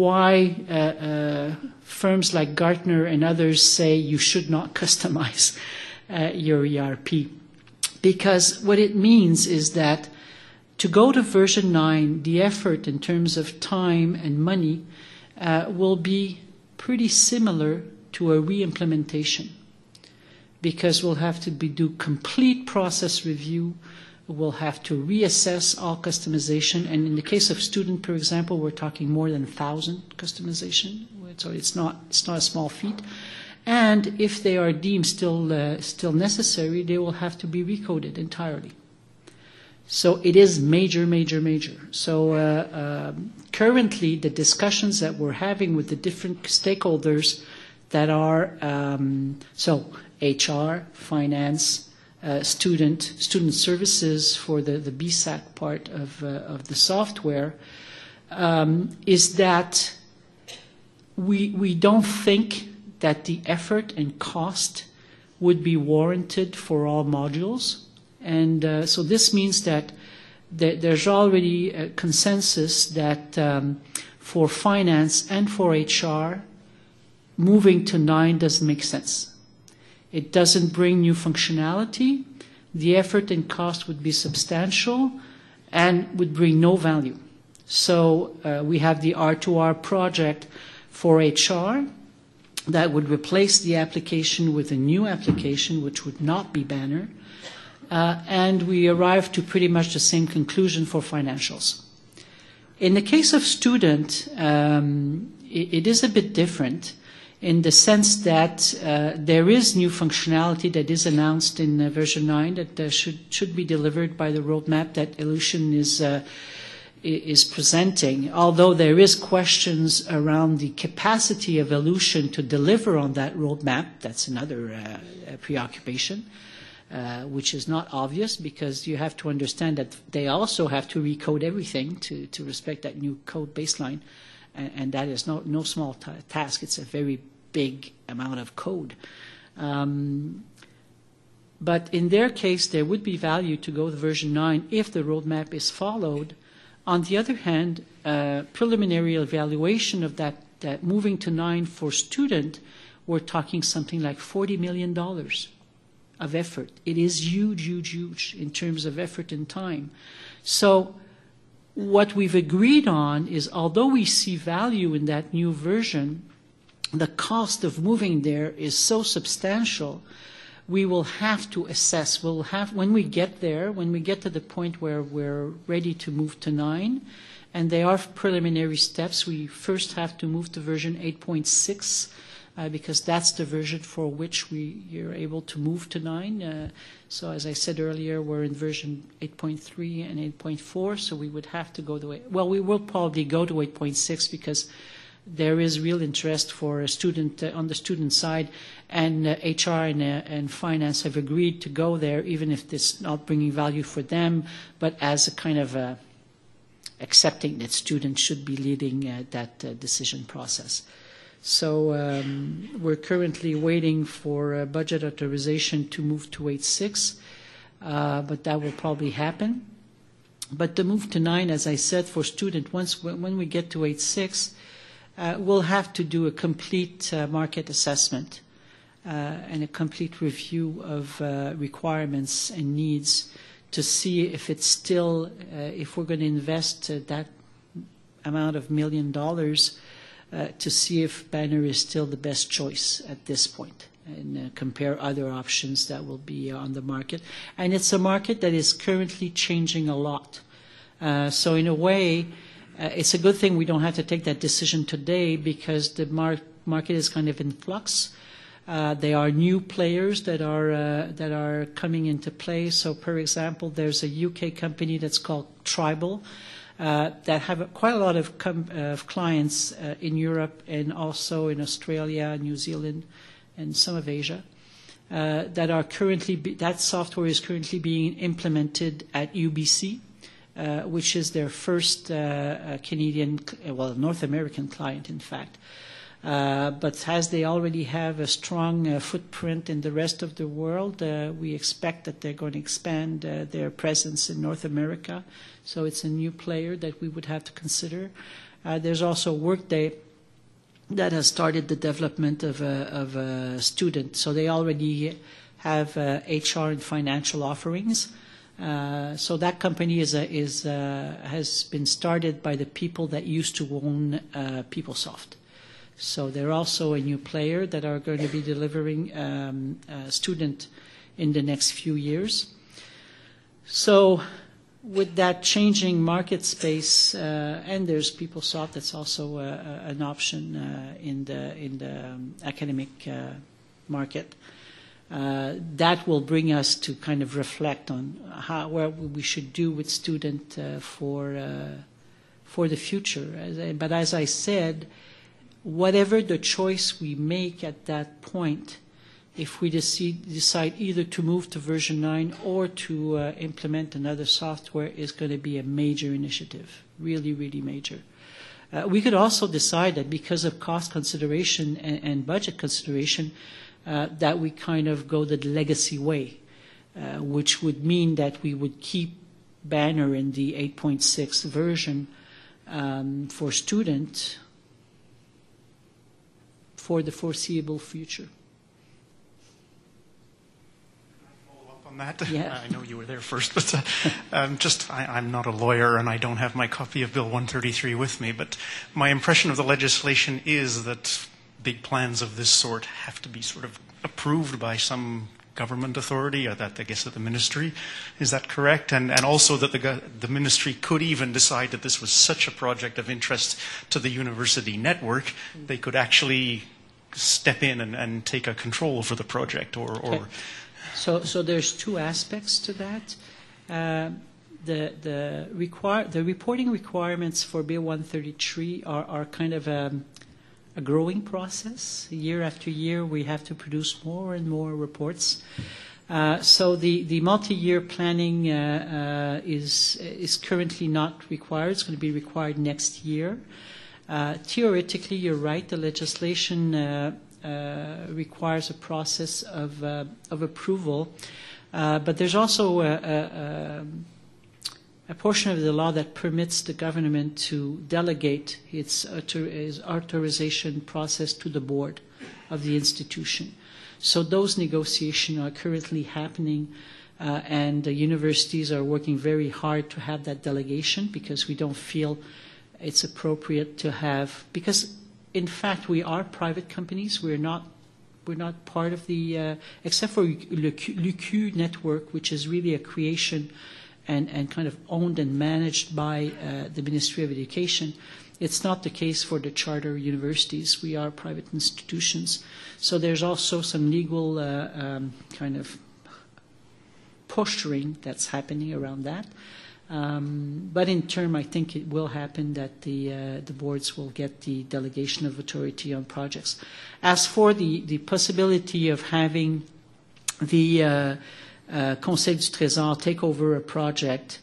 why firms like Gartner and others say you should not customize your ERP. Because what it means is that to go to version 9, the effort in terms of time and money will be pretty similar to a re-implementation. Because we'll have to do complete process review, we'll have to reassess all customization, and in the case of student, for example, we're talking more than 1,000 customization, so it's not a small feat. And if they are deemed still necessary, they will have to be recoded entirely. So it is major, major, major. So currently, the discussions that we're having with the different stakeholders that are so HR, finance, student services for the BSAC part of the software, is that we don't think that the effort and cost would be warranted for all modules. And so this means that there's already a consensus that for finance and for HR, moving to 9 doesn't make sense. It doesn't bring new functionality. The effort and cost would be substantial and would bring no value. So we have the R2R project for HR that would replace the application with a new application, which would not be Banner. And we arrived to pretty much the same conclusion for financials. In the case of student, it is a bit different in the sense that there is new functionality that is announced in version 9 that should be delivered by the roadmap that Ellucian is presenting. Although there is questions around the capacity of Ellucian to deliver on that roadmap, that's another preoccupation. Which is not obvious because you have to understand that they also have to recode everything to respect that new code baseline. And that is no small task. It's a very big amount of code. But in their case, there would be value to go to version 9 if the roadmap is followed. On the other hand, preliminary evaluation of that moving to 9 for student, we're talking something like $40 million. Of effort. It is huge, huge, huge in terms of effort and time. So what we've agreed on is, although we see value in that new version, the cost of moving there is so substantial, we will have to assess. When we get there, when we get to the point where we're ready to move to 9, and there are preliminary steps, we first have to move to version 8.6, because that's the version for which you're able to move to 9. So as I said earlier, we're in version 8.3 and 8.4, so we would have to go to well, we will probably go to 8.6 because there is real interest for a student on the student side, and HR and finance have agreed to go there, even if it's not bringing value for them, but as a kind of accepting that students should be leading that decision process. So we're currently waiting for budget authorization to move to 8.6, but that will probably happen. But the move to 9, as I said, for student, when we get to 8.6, we'll have to do a complete market assessment and a complete review of requirements and needs to see if it's still, if we're going to invest that amount of $1 million, to see if Banner is still the best choice at this point and compare other options that will be on the market. And it's a market that is currently changing a lot. So in a way, it's a good thing we don't have to take that decision today because the market is kind of in flux. There are new players that are coming into play. So, for example, there's a UK company that's called Tribal, that have quite a lot of clients in Europe and also in Australia, New Zealand, and some of Asia. that are currently that software is currently being implemented at UBC, which is their first Canadian, North American client, in fact. But as they already have a strong footprint in the rest of the world, we expect that they're going to expand their presence in North America. So it's a new player that we would have to consider. There's also Workday that has started the development of a student. So they already have HR and financial offerings. So that company has been started by the people that used to own PeopleSoft. So they're also a new player that are going to be delivering a student in the next few years. So with that changing market space, and there's PeopleSoft that's also an option in the academic market, that will bring us to kind of reflect on what we should do with student for the future. But as I said, whatever the choice we make at that point, if we decide either to move to version 9 or to implement another software, is going to be a major initiative, really, really major. We could also decide that because of cost consideration and budget consideration, that we kind of go the legacy way, which would mean that we would keep Banner in the 8.6 version for student for the foreseeable future. Follow up on that? Yeah. I know you were there first, but I'm not a lawyer and I don't have my copy of Bill 133 with me, but my impression of the legislation is that big plans of this sort have to be sort of approved by some government authority, or that I guess at the ministry. Is that correct? And also that the ministry could even decide that this was such a project of interest to the university network, they could actually step in and take a control over the project, or Okay. So there's two aspects to that. The reporting requirements for Bill 133 are kind of a growing process. Year after year, we have to produce more and more reports. So the multi-year planning is currently not required. It's going to be required next year. Theoretically, you're right. The legislation requires a process of approval, but there's also a portion of the law that permits the government to delegate its authorization process to the board of the institution. So those negotiations are currently happening, and the universities are working very hard to have that delegation, because we don't feel it's appropriate to have, because in fact we are private companies. We're not part of the, except for l'UQ network, which is really a creation and kind of owned and managed by the Ministry of Education. It's not the case for the charter universities. We are private institutions. So there's also some legal kind of posturing that's happening around that. But in term, I think it will happen that the boards will get the delegation of authority on projects. As for the possibility of having the Conseil du Trésor take over a project,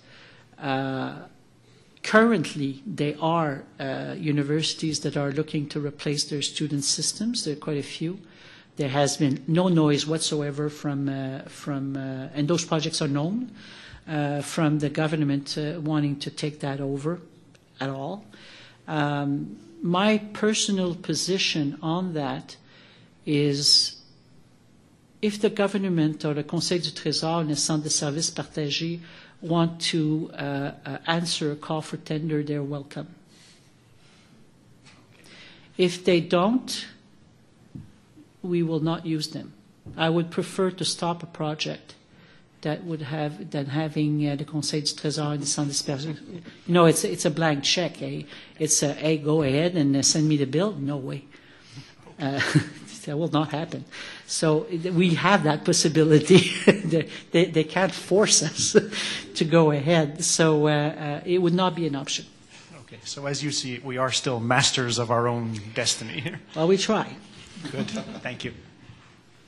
currently there are universities that are looking to replace their student systems. There are quite a few. There has been no noise whatsoever from and those projects are known, from the government wanting to take that over at all. My personal position on that is, if the government or the Conseil du Trésor and the Centre de Services Partagés want to answer a call for tender, they're welcome. If they don't, we will not use them. I would prefer to stop a project that would have than having the Conseil du Trésor and the Centre de Services Partagés. You know, it's a blank check. It's a, hey, go ahead and send me the bill. No way. That will not happen. So we have that possibility. They can't force us to go ahead. So it would not be an option. Okay, so as you see it, we are still masters of our own destiny here. Well, we try. Good, thank you.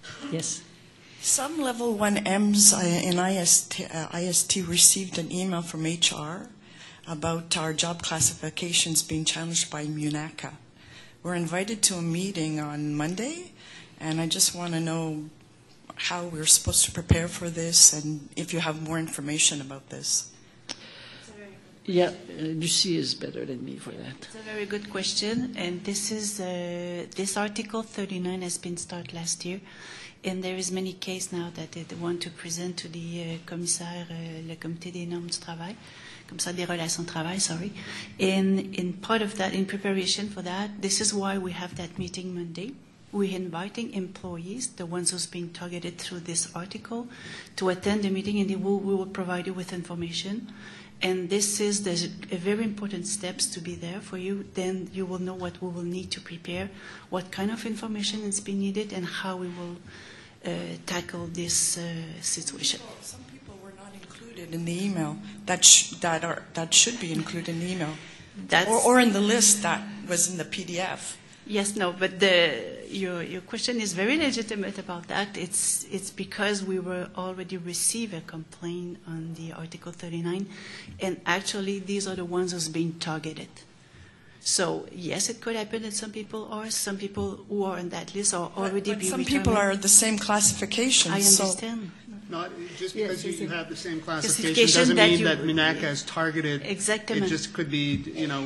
Yes. Some level 1Ms in IST received an email from HR about our job classifications being challenged by MUNACA. We're invited to a meeting on Monday, and I just want to know how we're supposed to prepare for this and if you have more information about this. Yeah, Lucy is better than me for that. It's a very good question, and this Article 39 has been started last year, and there is many cases now that they want to present to the commissaire, le Comité des normes du travail, commissaire des relations de travail, sorry. And in part of that, in preparation for that, this is why we have that meeting Monday. We're inviting employees, the ones who's being targeted through this article, to attend the meeting, and we will provide you with information. And this is a very important steps to be there for you. Then you will know what we will need to prepare, what kind of information is being needed, and how we will tackle this situation. Some people were not included in the email that should be included in the email, or in the list that was in the PDF. Yes, no, but your question is very legitimate about that. It's because we were already received a complaint on the Article 39, and actually these are the ones who's being targeted. So yes, it could happen that some people who are on that list are already being some people are the same classification. I understand. Not just because you have the same classification classification doesn't mean that that MUNACA has targeted. Exactly. It just could be,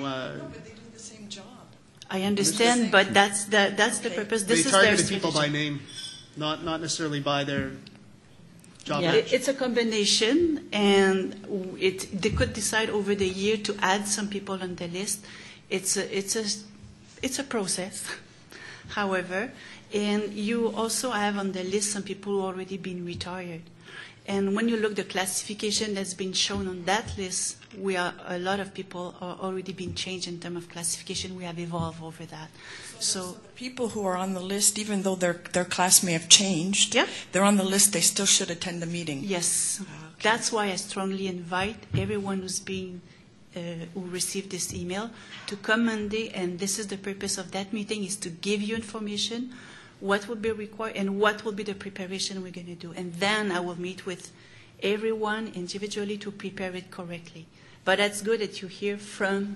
I understand, but that's the purpose. This they is their targeted strategy. people by name, not necessarily by their job. Yeah, it's a combination, and they could decide over the year to add some people on the list. It's a process, however, and you also have on the list some people who already been retired. And when you look the classification that's been shown on that list, a lot of people are already being changed in terms of classification. We have evolved over that. So people who are on the list, even though their class may have changed, they're on the list, they still should attend the meeting. Yes. Okay. That's why I strongly invite everyone who received this email to come Monday, and this is the purpose of that meeting, is to give you information, what will be required, and what will be the preparation we're going to do. And then I will meet with everyone individually to prepare it correctly. But that's good that you hear from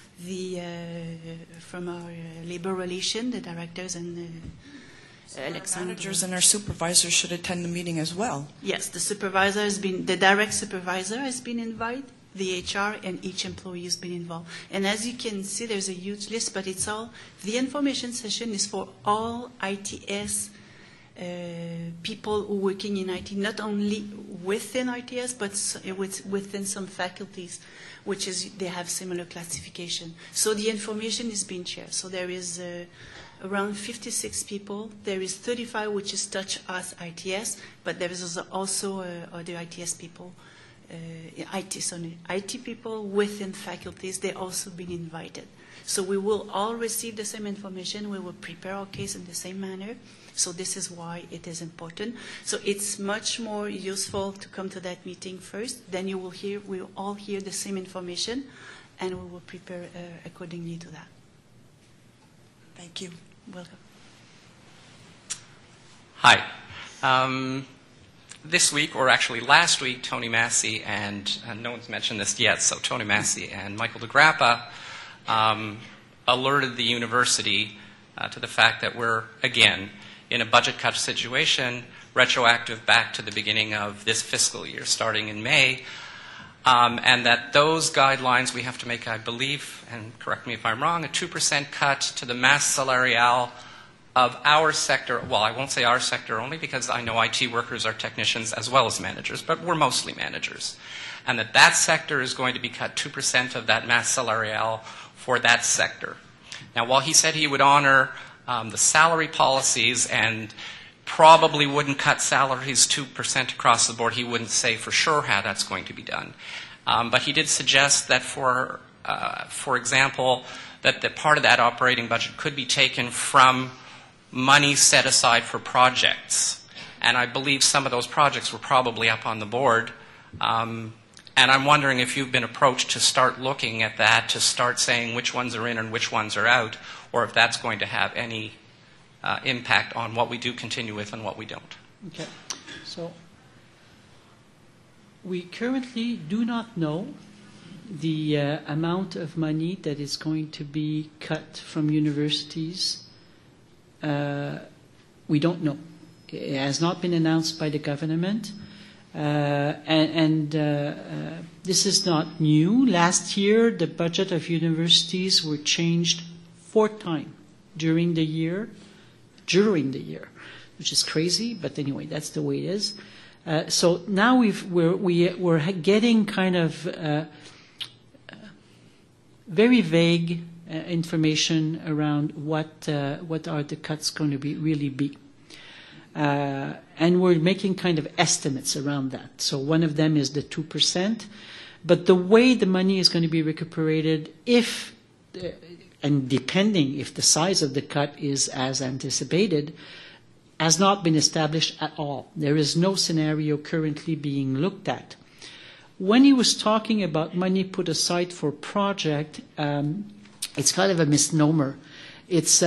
our labor relation, the directors and Alexandra. Managers and our supervisors should attend the meeting as well. Yes, the direct supervisor has been invited, the HR, and each employee has been involved. And as you can see, there's a huge list, but the information session is for all ITS people who are working in IT, not only within ITS, but within some faculties, they have similar classification. So the information is being shared. So there is around 56 people. There is 35 which is touch us ITS, but there is also other ITS people. IT people within faculties, they also been invited. So we will all receive the same information. We will prepare our case in the same manner. So this is why it is important. So it's much more useful to come to that meeting first. Then we'll all hear the same information, and we will prepare accordingly to that. Thank you. Welcome. Hi. This week, or actually last week, Tony Massey and no one's mentioned this yet, so Tony Massey and Michael DeGrappa alerted the university to the fact that we're, again, in a budget cut situation, retroactive back to the beginning of this fiscal year, starting in May, and that those guidelines we have to make, I believe, and correct me if I'm wrong, a 2% cut to the masse salariale of our sector. Well, I won't say our sector only because I know IT workers are technicians as well as managers, but we're mostly managers. And that sector is going to be cut 2% of that masse salariale for that sector. Now, while he said he would honor the salary policies and probably wouldn't cut salaries 2% across the board, he wouldn't say for sure how that's going to be done. But he did suggest that for example, that part of that operating budget could be taken from money set aside for projects. And I believe some of those projects were probably up on the board. And I'm wondering if you've been approached to start looking at that, to start saying which ones are in and which ones are out, or if that's going to have any impact on what we do continue with and what we don't. Okay. So we currently do not know the amount of money that is going to be cut from universities. We don't know. It has not been announced by the government. This is not new. Last year, the budget of universities were changed 4 times during the year, which is crazy, but anyway, that's the way it is. So now we're getting kind of very vague information around what are the cuts going to really be. And we're making kind of estimates around that. So one of them is the 2%. But the way the money is going to be recuperated, and depending if the size of the cut is as anticipated, has not been established at all. There is no scenario currently being looked at. When he was talking about money put aside for project, it's kind of a misnomer. It's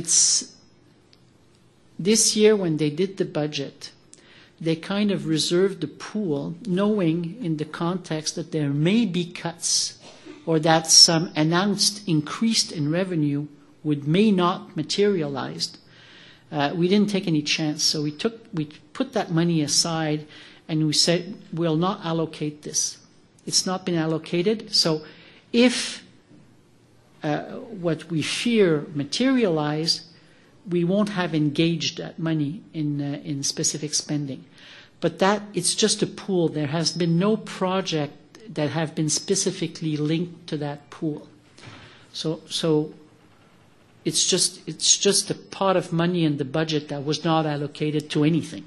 this year when they did the budget, they kind of reserved the pool, knowing in the context that there may be cuts or that some announced increase in revenue may not materialize. We didn't take any chance, so we put that money aside and we said we'll not allocate this. It's not been allocated, so if what we fear materialize, we won't have engaged that money in specific spending. But it's just a pool. There has been no project that have been specifically linked to that pool. So it's just a pot of money in the budget that was not allocated to anything.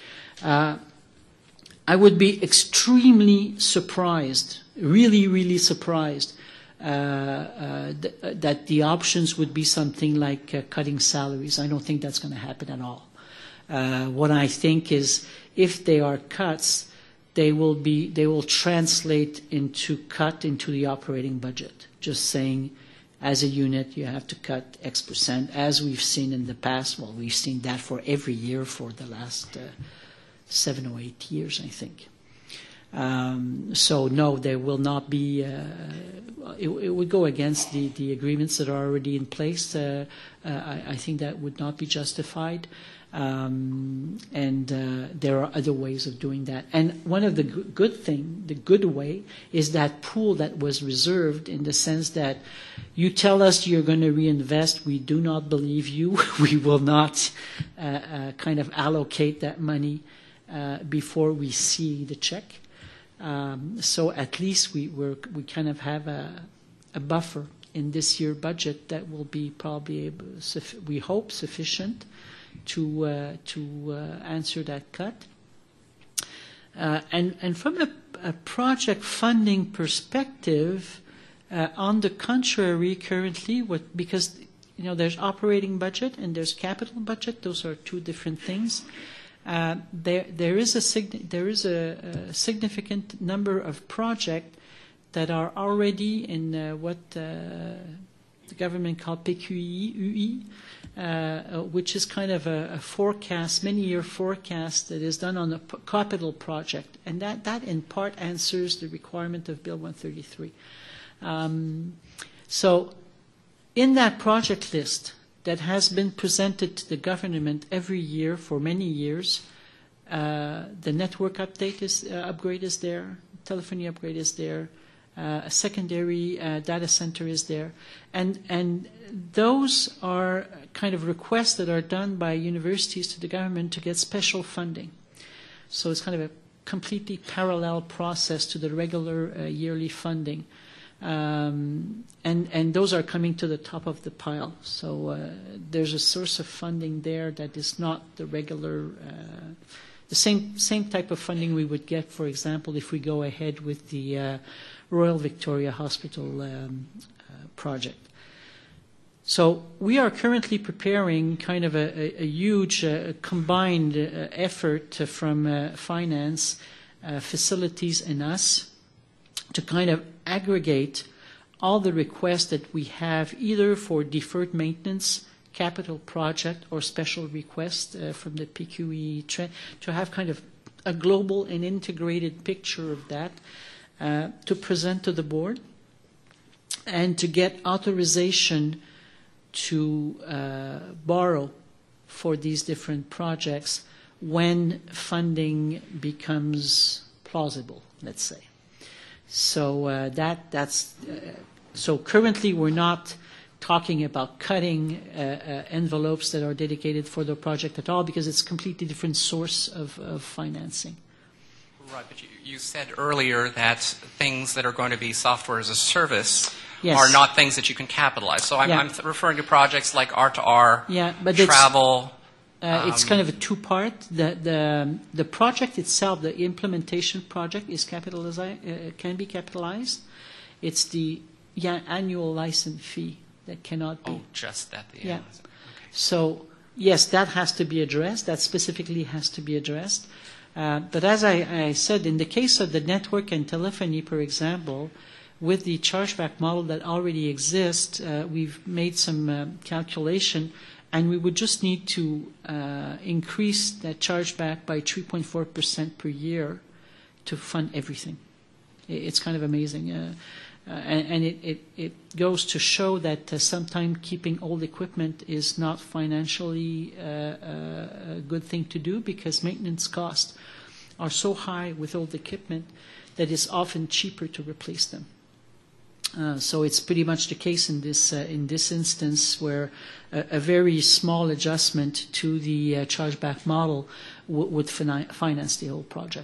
I would be extremely surprised, really, really surprised, that the options would be something like cutting salaries. I don't think that's going to happen at all. What I think is, if they are cuts, they will translate into the operating budget. Just saying, as a unit, you have to cut X percent, as we've seen in the past. Well, we've seen that for every year for the last 7 or 8 years, I think. So no, there will not be. It would go against the agreements that are already in place. I think that would not be justified. And there are other ways of doing that. And one of the good way is that pool that was reserved, in the sense that you tell us you're going to reinvest, we do not believe you. We will not kind of allocate that money before we see the check. So at least we kind of have a buffer in this year budget that will be probably we hope sufficient to answer that cut. And from a project funding perspective, on the contrary, currently, because there's operating budget and there's capital budget; those are 2 different things. There is a significant number of projects that are already in what the government called PQI, which is kind of a forecast, many-year forecast that is done on a capital project, and that in part answers the requirement of Bill 133. So in that project list that has been presented to the government every year for many years, the network upgrade is there, telephony upgrade is there, a secondary data center is there, and those are kind of requests that are done by universities to the government to get special funding. So it's kind of a completely parallel process to the regular yearly funding. And those are coming to the top of the pile. So there's a source of funding there that is not the regular, the same type of funding we would get, for example, if we go ahead with the Royal Victoria Hospital project. So we are currently preparing kind of a huge combined effort from finance, facilities, and us to kind of aggregate all the requests that we have, either for deferred maintenance capital project or special request from the PQE trend, to have kind of a global and integrated picture of that to present to the board and to get authorization to borrow for these different projects when funding becomes plausible, let's say. So so currently we're not talking about cutting envelopes that are dedicated for the project at all, because it's a completely different source of financing. Right, but you said earlier that things that are going to be software as a service Yes. are not things that you can capitalize. So I'm referring to projects like R2R, but travel. It's kind of a two-part. The project itself, the implementation project, is can be capitalized. It's the annual license fee that cannot be. Oh, just that. Yeah. Okay. So yes, that has to be addressed. That specifically has to be addressed. But as I said, in the case of the network and telephony, for example, with the chargeback model that already exists, we've made some calculation, and we would just need to increase that chargeback by 3.4% per year to fund everything. It's kind of amazing. And it goes to show that sometimes keeping old equipment is not financially a good thing to do, because maintenance costs are so high with old equipment that it's often cheaper to replace them. So it's pretty much the case in this instance, where a very small adjustment to the chargeback model would finance the whole project.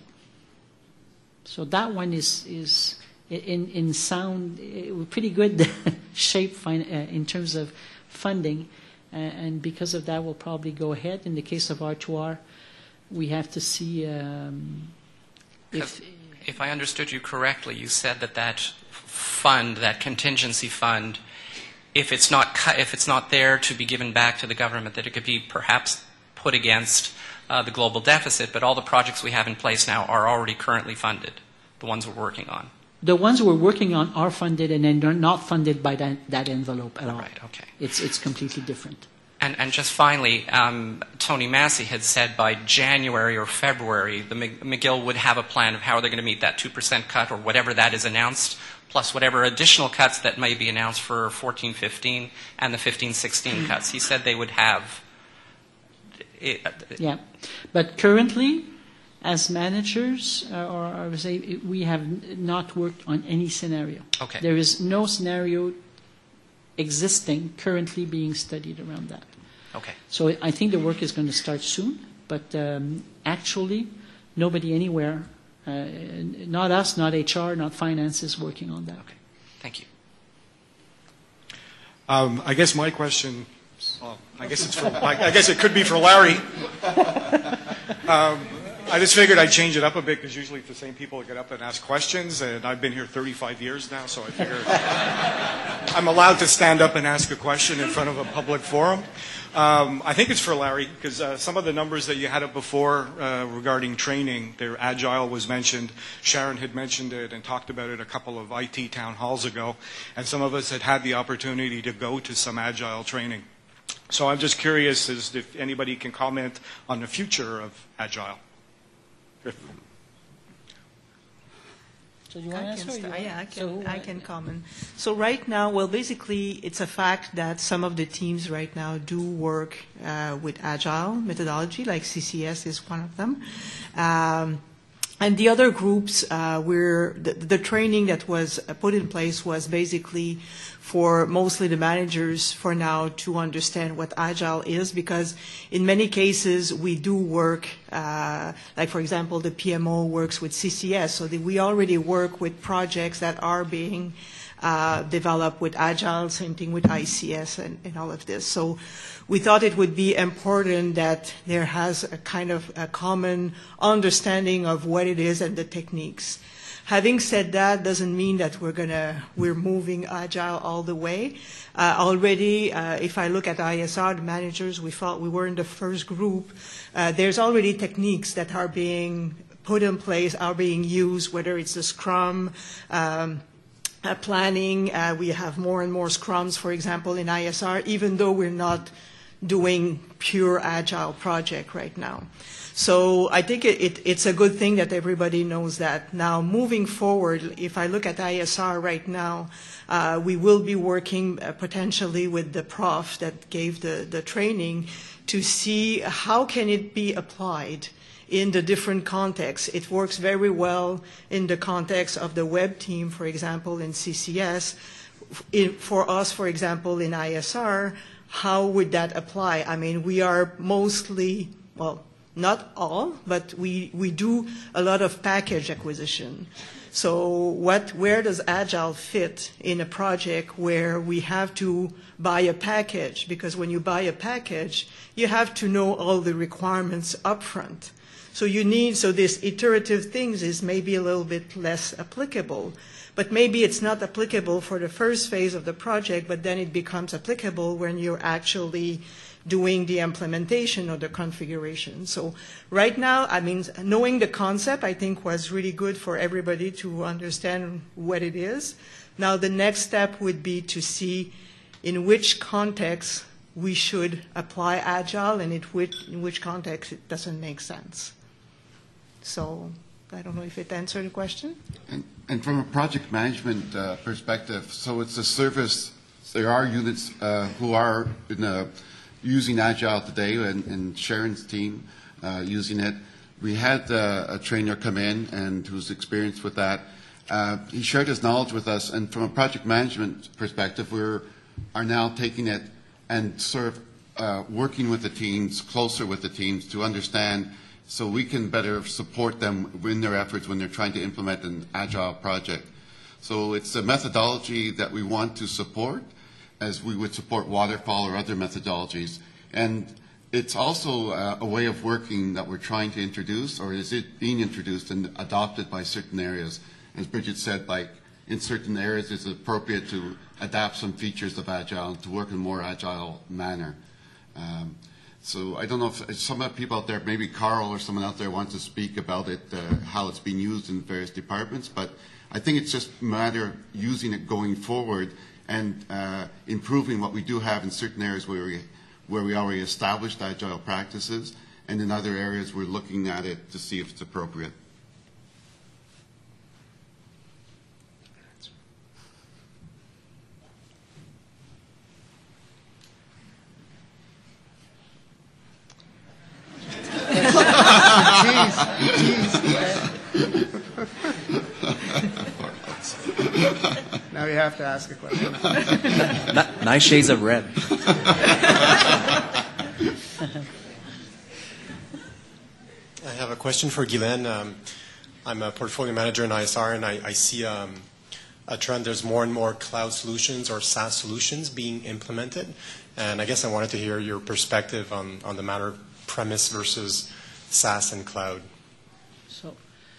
So that one is in sound, pretty good shape in terms of funding, and because of that, we'll probably go ahead. In the case of R2R, we have to see if I understood you correctly, you said that fund, that contingency fund, if it's not there to be given back to the government, that it could be perhaps put against the global deficit. But all the projects we have in place now are already currently funded, the ones we're working on. The ones we're working on are funded, and then they're not funded by that envelope at all. Right. Okay. It's completely different. And just finally, Tony Massey had said by January or February, the McGill would have a plan of how they're going to meet that 2% cut, or whatever that is announced, plus whatever additional cuts that may be announced for 14-15 and the 15-16 cuts. He said they would have. Yeah, but currently, as managers, we have not worked on any scenario. Okay. There is no scenario existing currently being studied around that. Okay. So I think the work is going to start soon, but actually nobody anywhere, not us, not HR, not finance, is working on that. Okay. Thank you. I guess my question, I guess it could be for Larry. I just figured I'd change it up a bit, because usually it's the same people that get up and ask questions, and I've been here 35 years now, so I figured I'm allowed to stand up and ask a question in front of a public forum. I think it's for Larry, because some of the numbers that you had up before regarding training, their Agile was mentioned. Sharon had mentioned it and talked about it a couple of IT town halls ago, and some of us had the opportunity to go to some Agile training. So I'm just curious as if anybody can comment on the future of Agile. So you want to answer? I can comment. So right now, well, basically, it's a fact that some of the teams right now do work with Agile methodology, like CCS is one of them. And the other groups, the training that was put in place was basically for mostly the managers for now to understand what Agile is, because in many cases we do work, like for example, the PMO works with CCS, so we already work with projects that are being developed with Agile, same thing with ICS and all of this. So we thought it would be important that there has a kind of a common understanding of what it is and the techniques. Having said that, doesn't mean that we're moving Agile all the way. Already, if I look at ISR, the managers, we thought we were in the first group. There's already techniques that are being put in place, are being used, whether it's the Scrum, planning. We have more and more Scrums, for example, in ISR, even though we're not doing pure agile project right now. So I think it's a good thing that everybody knows that. Now, moving forward, if I look at ISR right now, we will be working potentially with the prof that gave the training to see how can it be applied in the different contexts. It works very well in the context of the web team, for example, in CCS. For us, for example, in ISR, how would that apply? I mean, we are mostly, well, not all, but we do a lot of package acquisition. So where does Agile fit in a project where we have to buy a package? Because when you buy a package, you have to know all the requirements upfront. So this iterative things is maybe a little bit less applicable. But maybe it's not applicable for the first phase of the project, but then it becomes applicable when you're actually doing the implementation or the configuration. So right now, I mean, knowing the concept, I think, was really good for everybody to understand what it is. Now, the next step would be to see in which context we should apply Agile and in which context it doesn't make sense. So I don't know if it answered the question. And from a project management perspective, so it's a service. There are units who are using Agile today, and Sharon's team using it. We had a trainer come in and who's experienced with that. He shared his knowledge with us, and from a project management perspective, we are now taking it and sort of working with the teams, closer with the teams to understand so we can better support them in their efforts when they're trying to implement an Agile project. So it's a methodology that we want to support as we would support waterfall or other methodologies. And it's also a way of working that we're trying to introduce, or is it being introduced and adopted by certain areas. As Bridget said, like in certain areas it's appropriate to adapt some features of Agile and to work in a more agile manner. So I don't know if some people out there, maybe Carl or someone out there wants to speak about it, how it's being used in various departments, but I think it's just a matter of using it going forward and improving what we do have in certain areas where we already established Agile practices, and in other areas we're looking at it to see if it's appropriate. Now you have to ask a question. Nice shades of red. I have a question for Guylaine. I'm a portfolio manager in ISR, and I see a trend. There's more and more cloud solutions or SaaS solutions being implemented. And I guess I wanted to hear your perspective on the matter of premise versus SaaS and cloud. So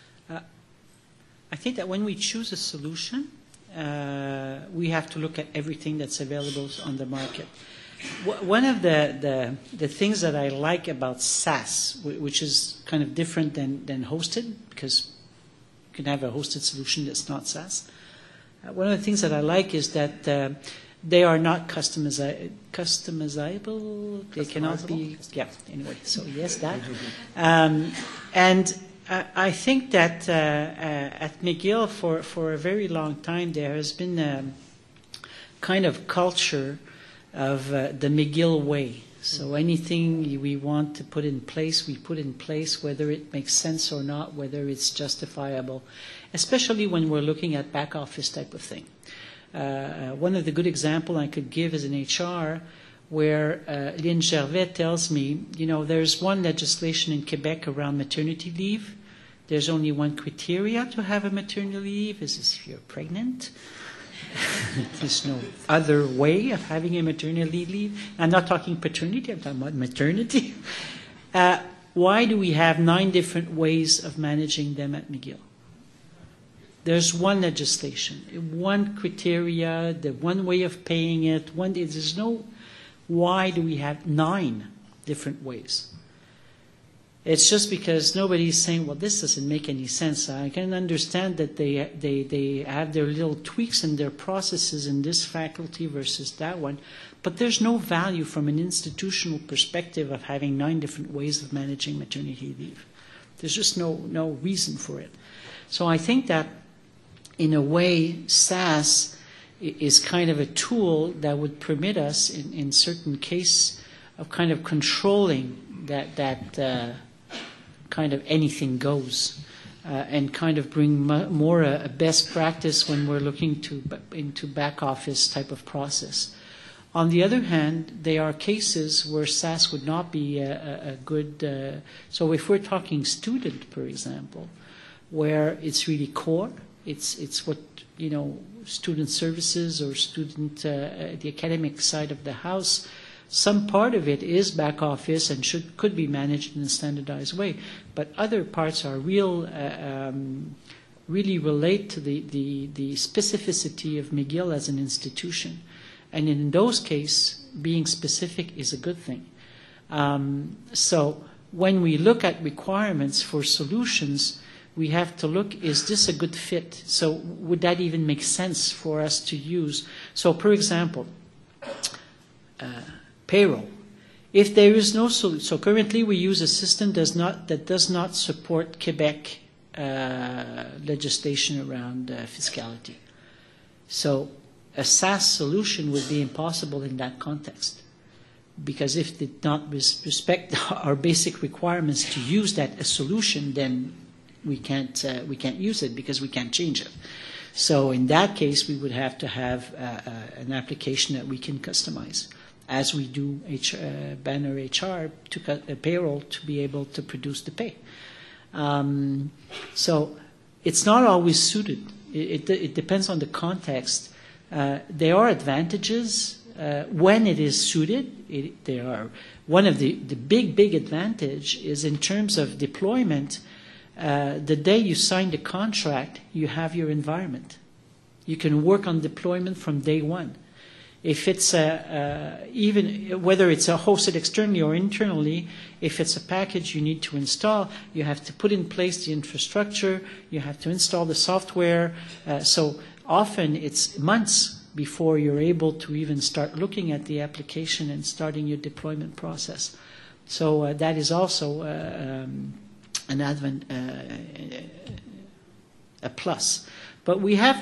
I think that when we choose a solution, we have to look at everything that's available on the market. One of the things that I like about SaaS, which is kind of different than hosted, because you can have a hosted solution that's not SaaS. One of the things that I like is that they are not customizable. They cannot be. Yeah. Anyway, so yes, that. And I think that at McGill for a very long time there has been a kind of culture of the McGill way. So anything we want to put in place, we put in place, whether it makes sense or not, whether it's justifiable, especially when we're looking at back office type of thing. One of the good examples I could give is in HR, where Lynn Gervais tells me, there's one legislation in Quebec around maternity leave. There's only one criteria to have a maternity leave, is if you're pregnant. There's no other way of having a maternity leave. I'm not talking paternity, I'm talking about maternity. Why do we have 9 different ways of managing them at McGill? There's one legislation, one criteria, the one way of paying it. There's no, why do we have 9 different ways? It's just because nobody's saying, well, this doesn't make any sense. I can understand that they have their little tweaks in their processes in this faculty versus that one, but there's no value from an institutional perspective of having 9 different ways of managing maternity leave. There's just no reason for it. So I think that, in a way, SAS is kind of a tool that would permit us, in certain cases, of kind of controlling that kind of anything goes, and kind of bring more a best practice when we're looking into back office type of process. On the other hand, there are cases where SAS would not be a good. So if we're talking student, for example, where it's really core, it's what student services or student the academic side of the house. Some part of it is back office and could be managed in a standardized way, but other parts are really relate to the specificity of McGill as an institution. And in those cases, being specific is a good thing. So when we look at requirements for solutions, we have to look, is this a good fit? So would that even make sense for us to use? So, for example, payroll. If there is no solution, so currently we use a system that does not support Quebec legislation around fiscality. So a SAS solution would be impossible in that context, because if it did not respect our basic requirements to use that as a solution, then we can't use it because we can't change it. So in that case, we would have to have an application that we can customize, as we do Banner HR to cut the payroll to be able to produce the pay. So it's not always suited. It depends on the context. There are advantages when it is suited. There are one of the big advantage is in terms of deployment. The day you sign the contract, you have your environment. You can work on deployment from day one. If it's even whether it's hosted externally or internally, if it's a package you need to install, you have to put in place the infrastructure, you have to install the software. So often it's months before you're able to even start looking at the application and starting your deployment process. So that is also a plus. But we have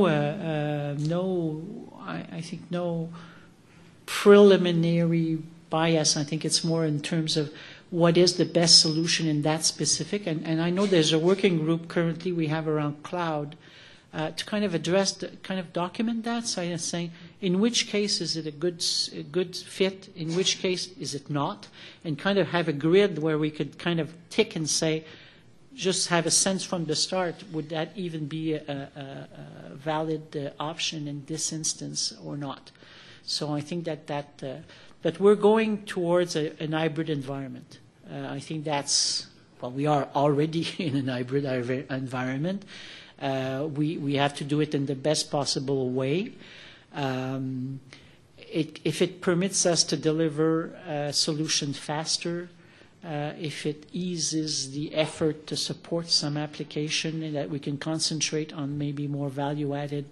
I think no preliminary bias. I think it's more in terms of what is the best solution in that specific. And I know there's a working group currently we have around cloud to kind of address, kind of document that. So I'm saying, in which case is it a good fit? In which case is it not? And kind of have a grid where we could kind of tick and say, just have a sense from the start, would that even be a valid option in this instance or not? So I think but we're going towards an hybrid environment. I think we are already in an hybrid environment. We have to do it in the best possible way. If it permits us to deliver a solution faster, if it eases the effort to support some application and that we can concentrate on maybe more value-added.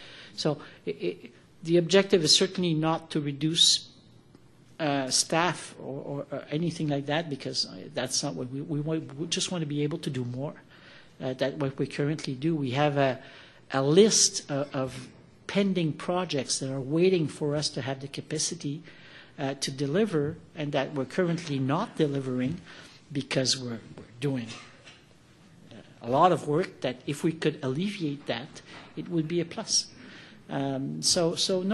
The objective is certainly not to reduce staff or anything like that, because that's not what we just want to be able to do more. That's what we currently do. We have a list of pending projects that are waiting for us to have the capacity to deliver, and that we're currently not delivering because we're doing a lot of work that if we could alleviate that, it would be a plus. So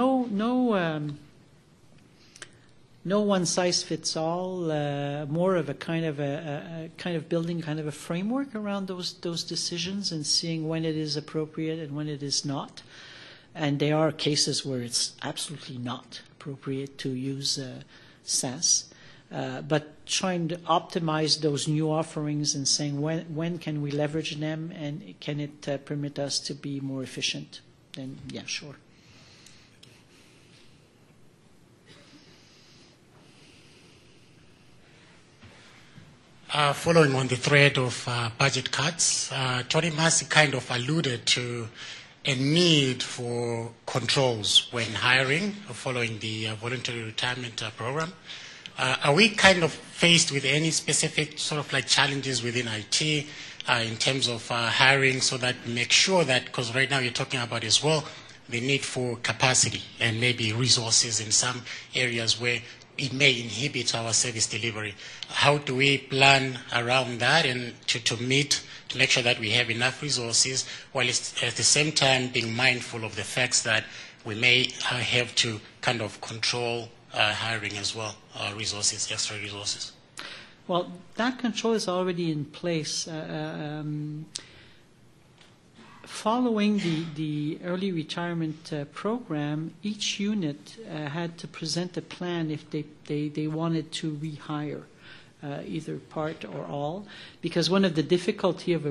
no one size fits all. More of a kind of building kind of a framework around those decisions and seeing when it is appropriate and when it is not. And there are cases where it's absolutely not appropriate to use SAS, but trying to optimize those new offerings and saying when can we leverage them and can it permit us to be more efficient, then yeah, sure. Following on the thread of budget cuts, Tony Massey kind of alluded to a need for controls when hiring following the voluntary retirement program. Are we kind of faced with any specific sort of like challenges within IT in terms of hiring, so that we make sure that, because right now you're talking about as well the need for capacity and maybe resources in some areas where it may inhibit our service delivery. How do we plan around that and to make sure that we have enough resources, while at the same time being mindful of the facts that we may have to kind of control hiring as well, resources, extra resources? Well, that control is already in place. Following the early retirement program, each unit had to present a plan if they wanted to rehire, either part or all, because one of the difficulty of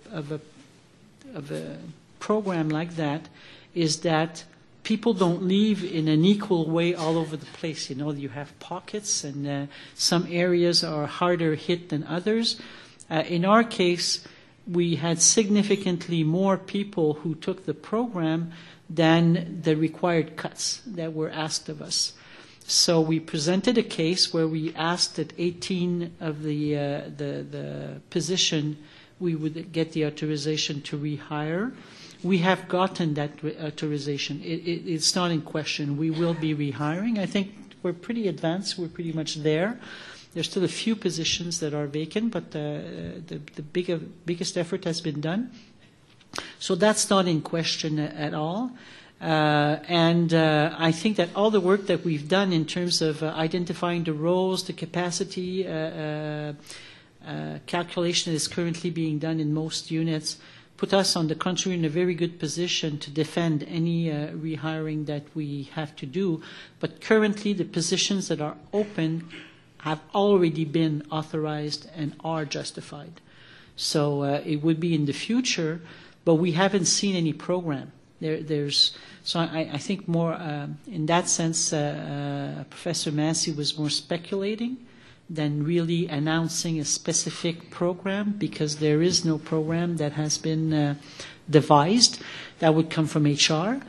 a program like that is that people don't leave in an equal way all over the place. You know, you have pockets, and some areas are harder hit than others. In our case, we had significantly more people who took the program than the required cuts that were asked of us. So we presented a case where we asked that 18 of the position we would get the authorization to rehire. We have gotten that authorization. It's not in question. We will be rehiring. I think we're pretty advanced. We're pretty much there. There's still a few positions that are vacant, but the biggest effort has been done. So that's not in question at all. And I think that all the work that we've done in terms of identifying the roles, the capacity calculation that is currently being done in most units, put us, on the contrary, in a very good position to defend any rehiring that we have to do. But currently, the positions that are open have already been authorized and are justified. So it would be in the future, but we haven't seen any program. So I think more in that sense, Professor Massey was more speculating than really announcing a specific program, because there is no program that has been devised. That would come from HR.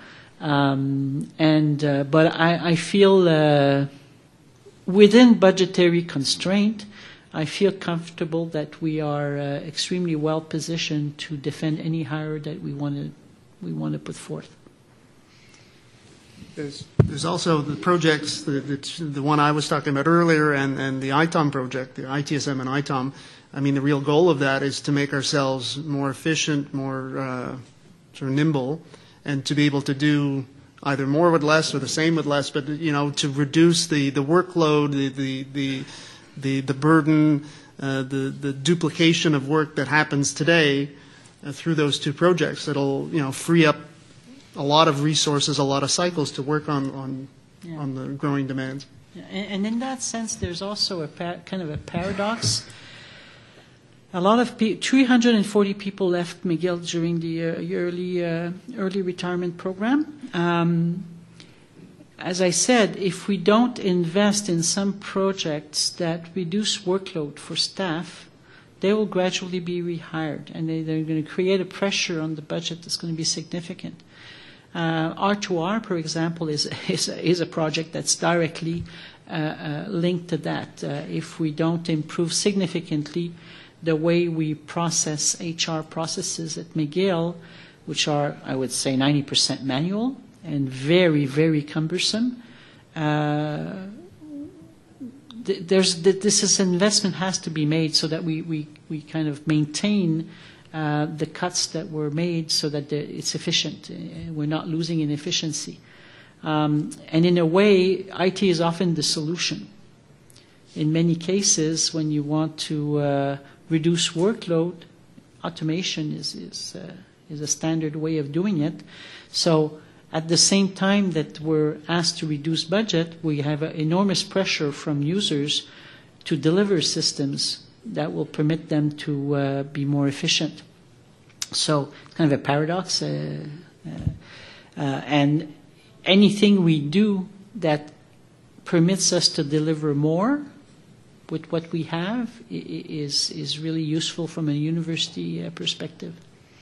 But I feel within budgetary constraint, I feel comfortable that we are extremely well positioned to defend any hire that we want to put forth. There's also the projects, the one I was talking about earlier, and the ITOM project, the ITSM and ITOM. I mean, the real goal of that is to make ourselves more efficient, more sort of nimble, and to be able to do either more with less or the same with less, but to reduce the workload, the burden, the duplication of work that happens today through those two projects. It'll free up a lot of resources, a lot of cycles to work on the growing demands. Yeah, and in that sense, there's also kind of a paradox. A lot of 340 people left McGill during the early retirement program. As I said, if we don't invest in some projects that reduce workload for staff, they will gradually be rehired, and they're going to create a pressure on the budget that's going to be significant. R2R, for example, is a project that's directly linked to that. If we don't improve significantly the way we process HR processes at McGill, which are, I would say, 90% manual and very, very cumbersome, this investment has to be made so that we kind of maintain the cuts that were made so that it's efficient. We're not losing in efficiency. And in a way, IT is often the solution. In many cases, when you want to reduce workload, automation is a standard way of doing it. So at the same time that we're asked to reduce budget, we have enormous pressure from users to deliver systems that will permit them to be more efficient. So it's kind of a paradox. And anything we do that permits us to deliver more with what we have is really useful from a university perspective.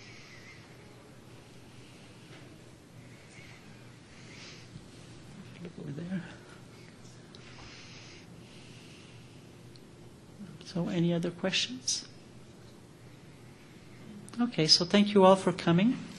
Look over there. So any other questions? Okay, so thank you all for coming.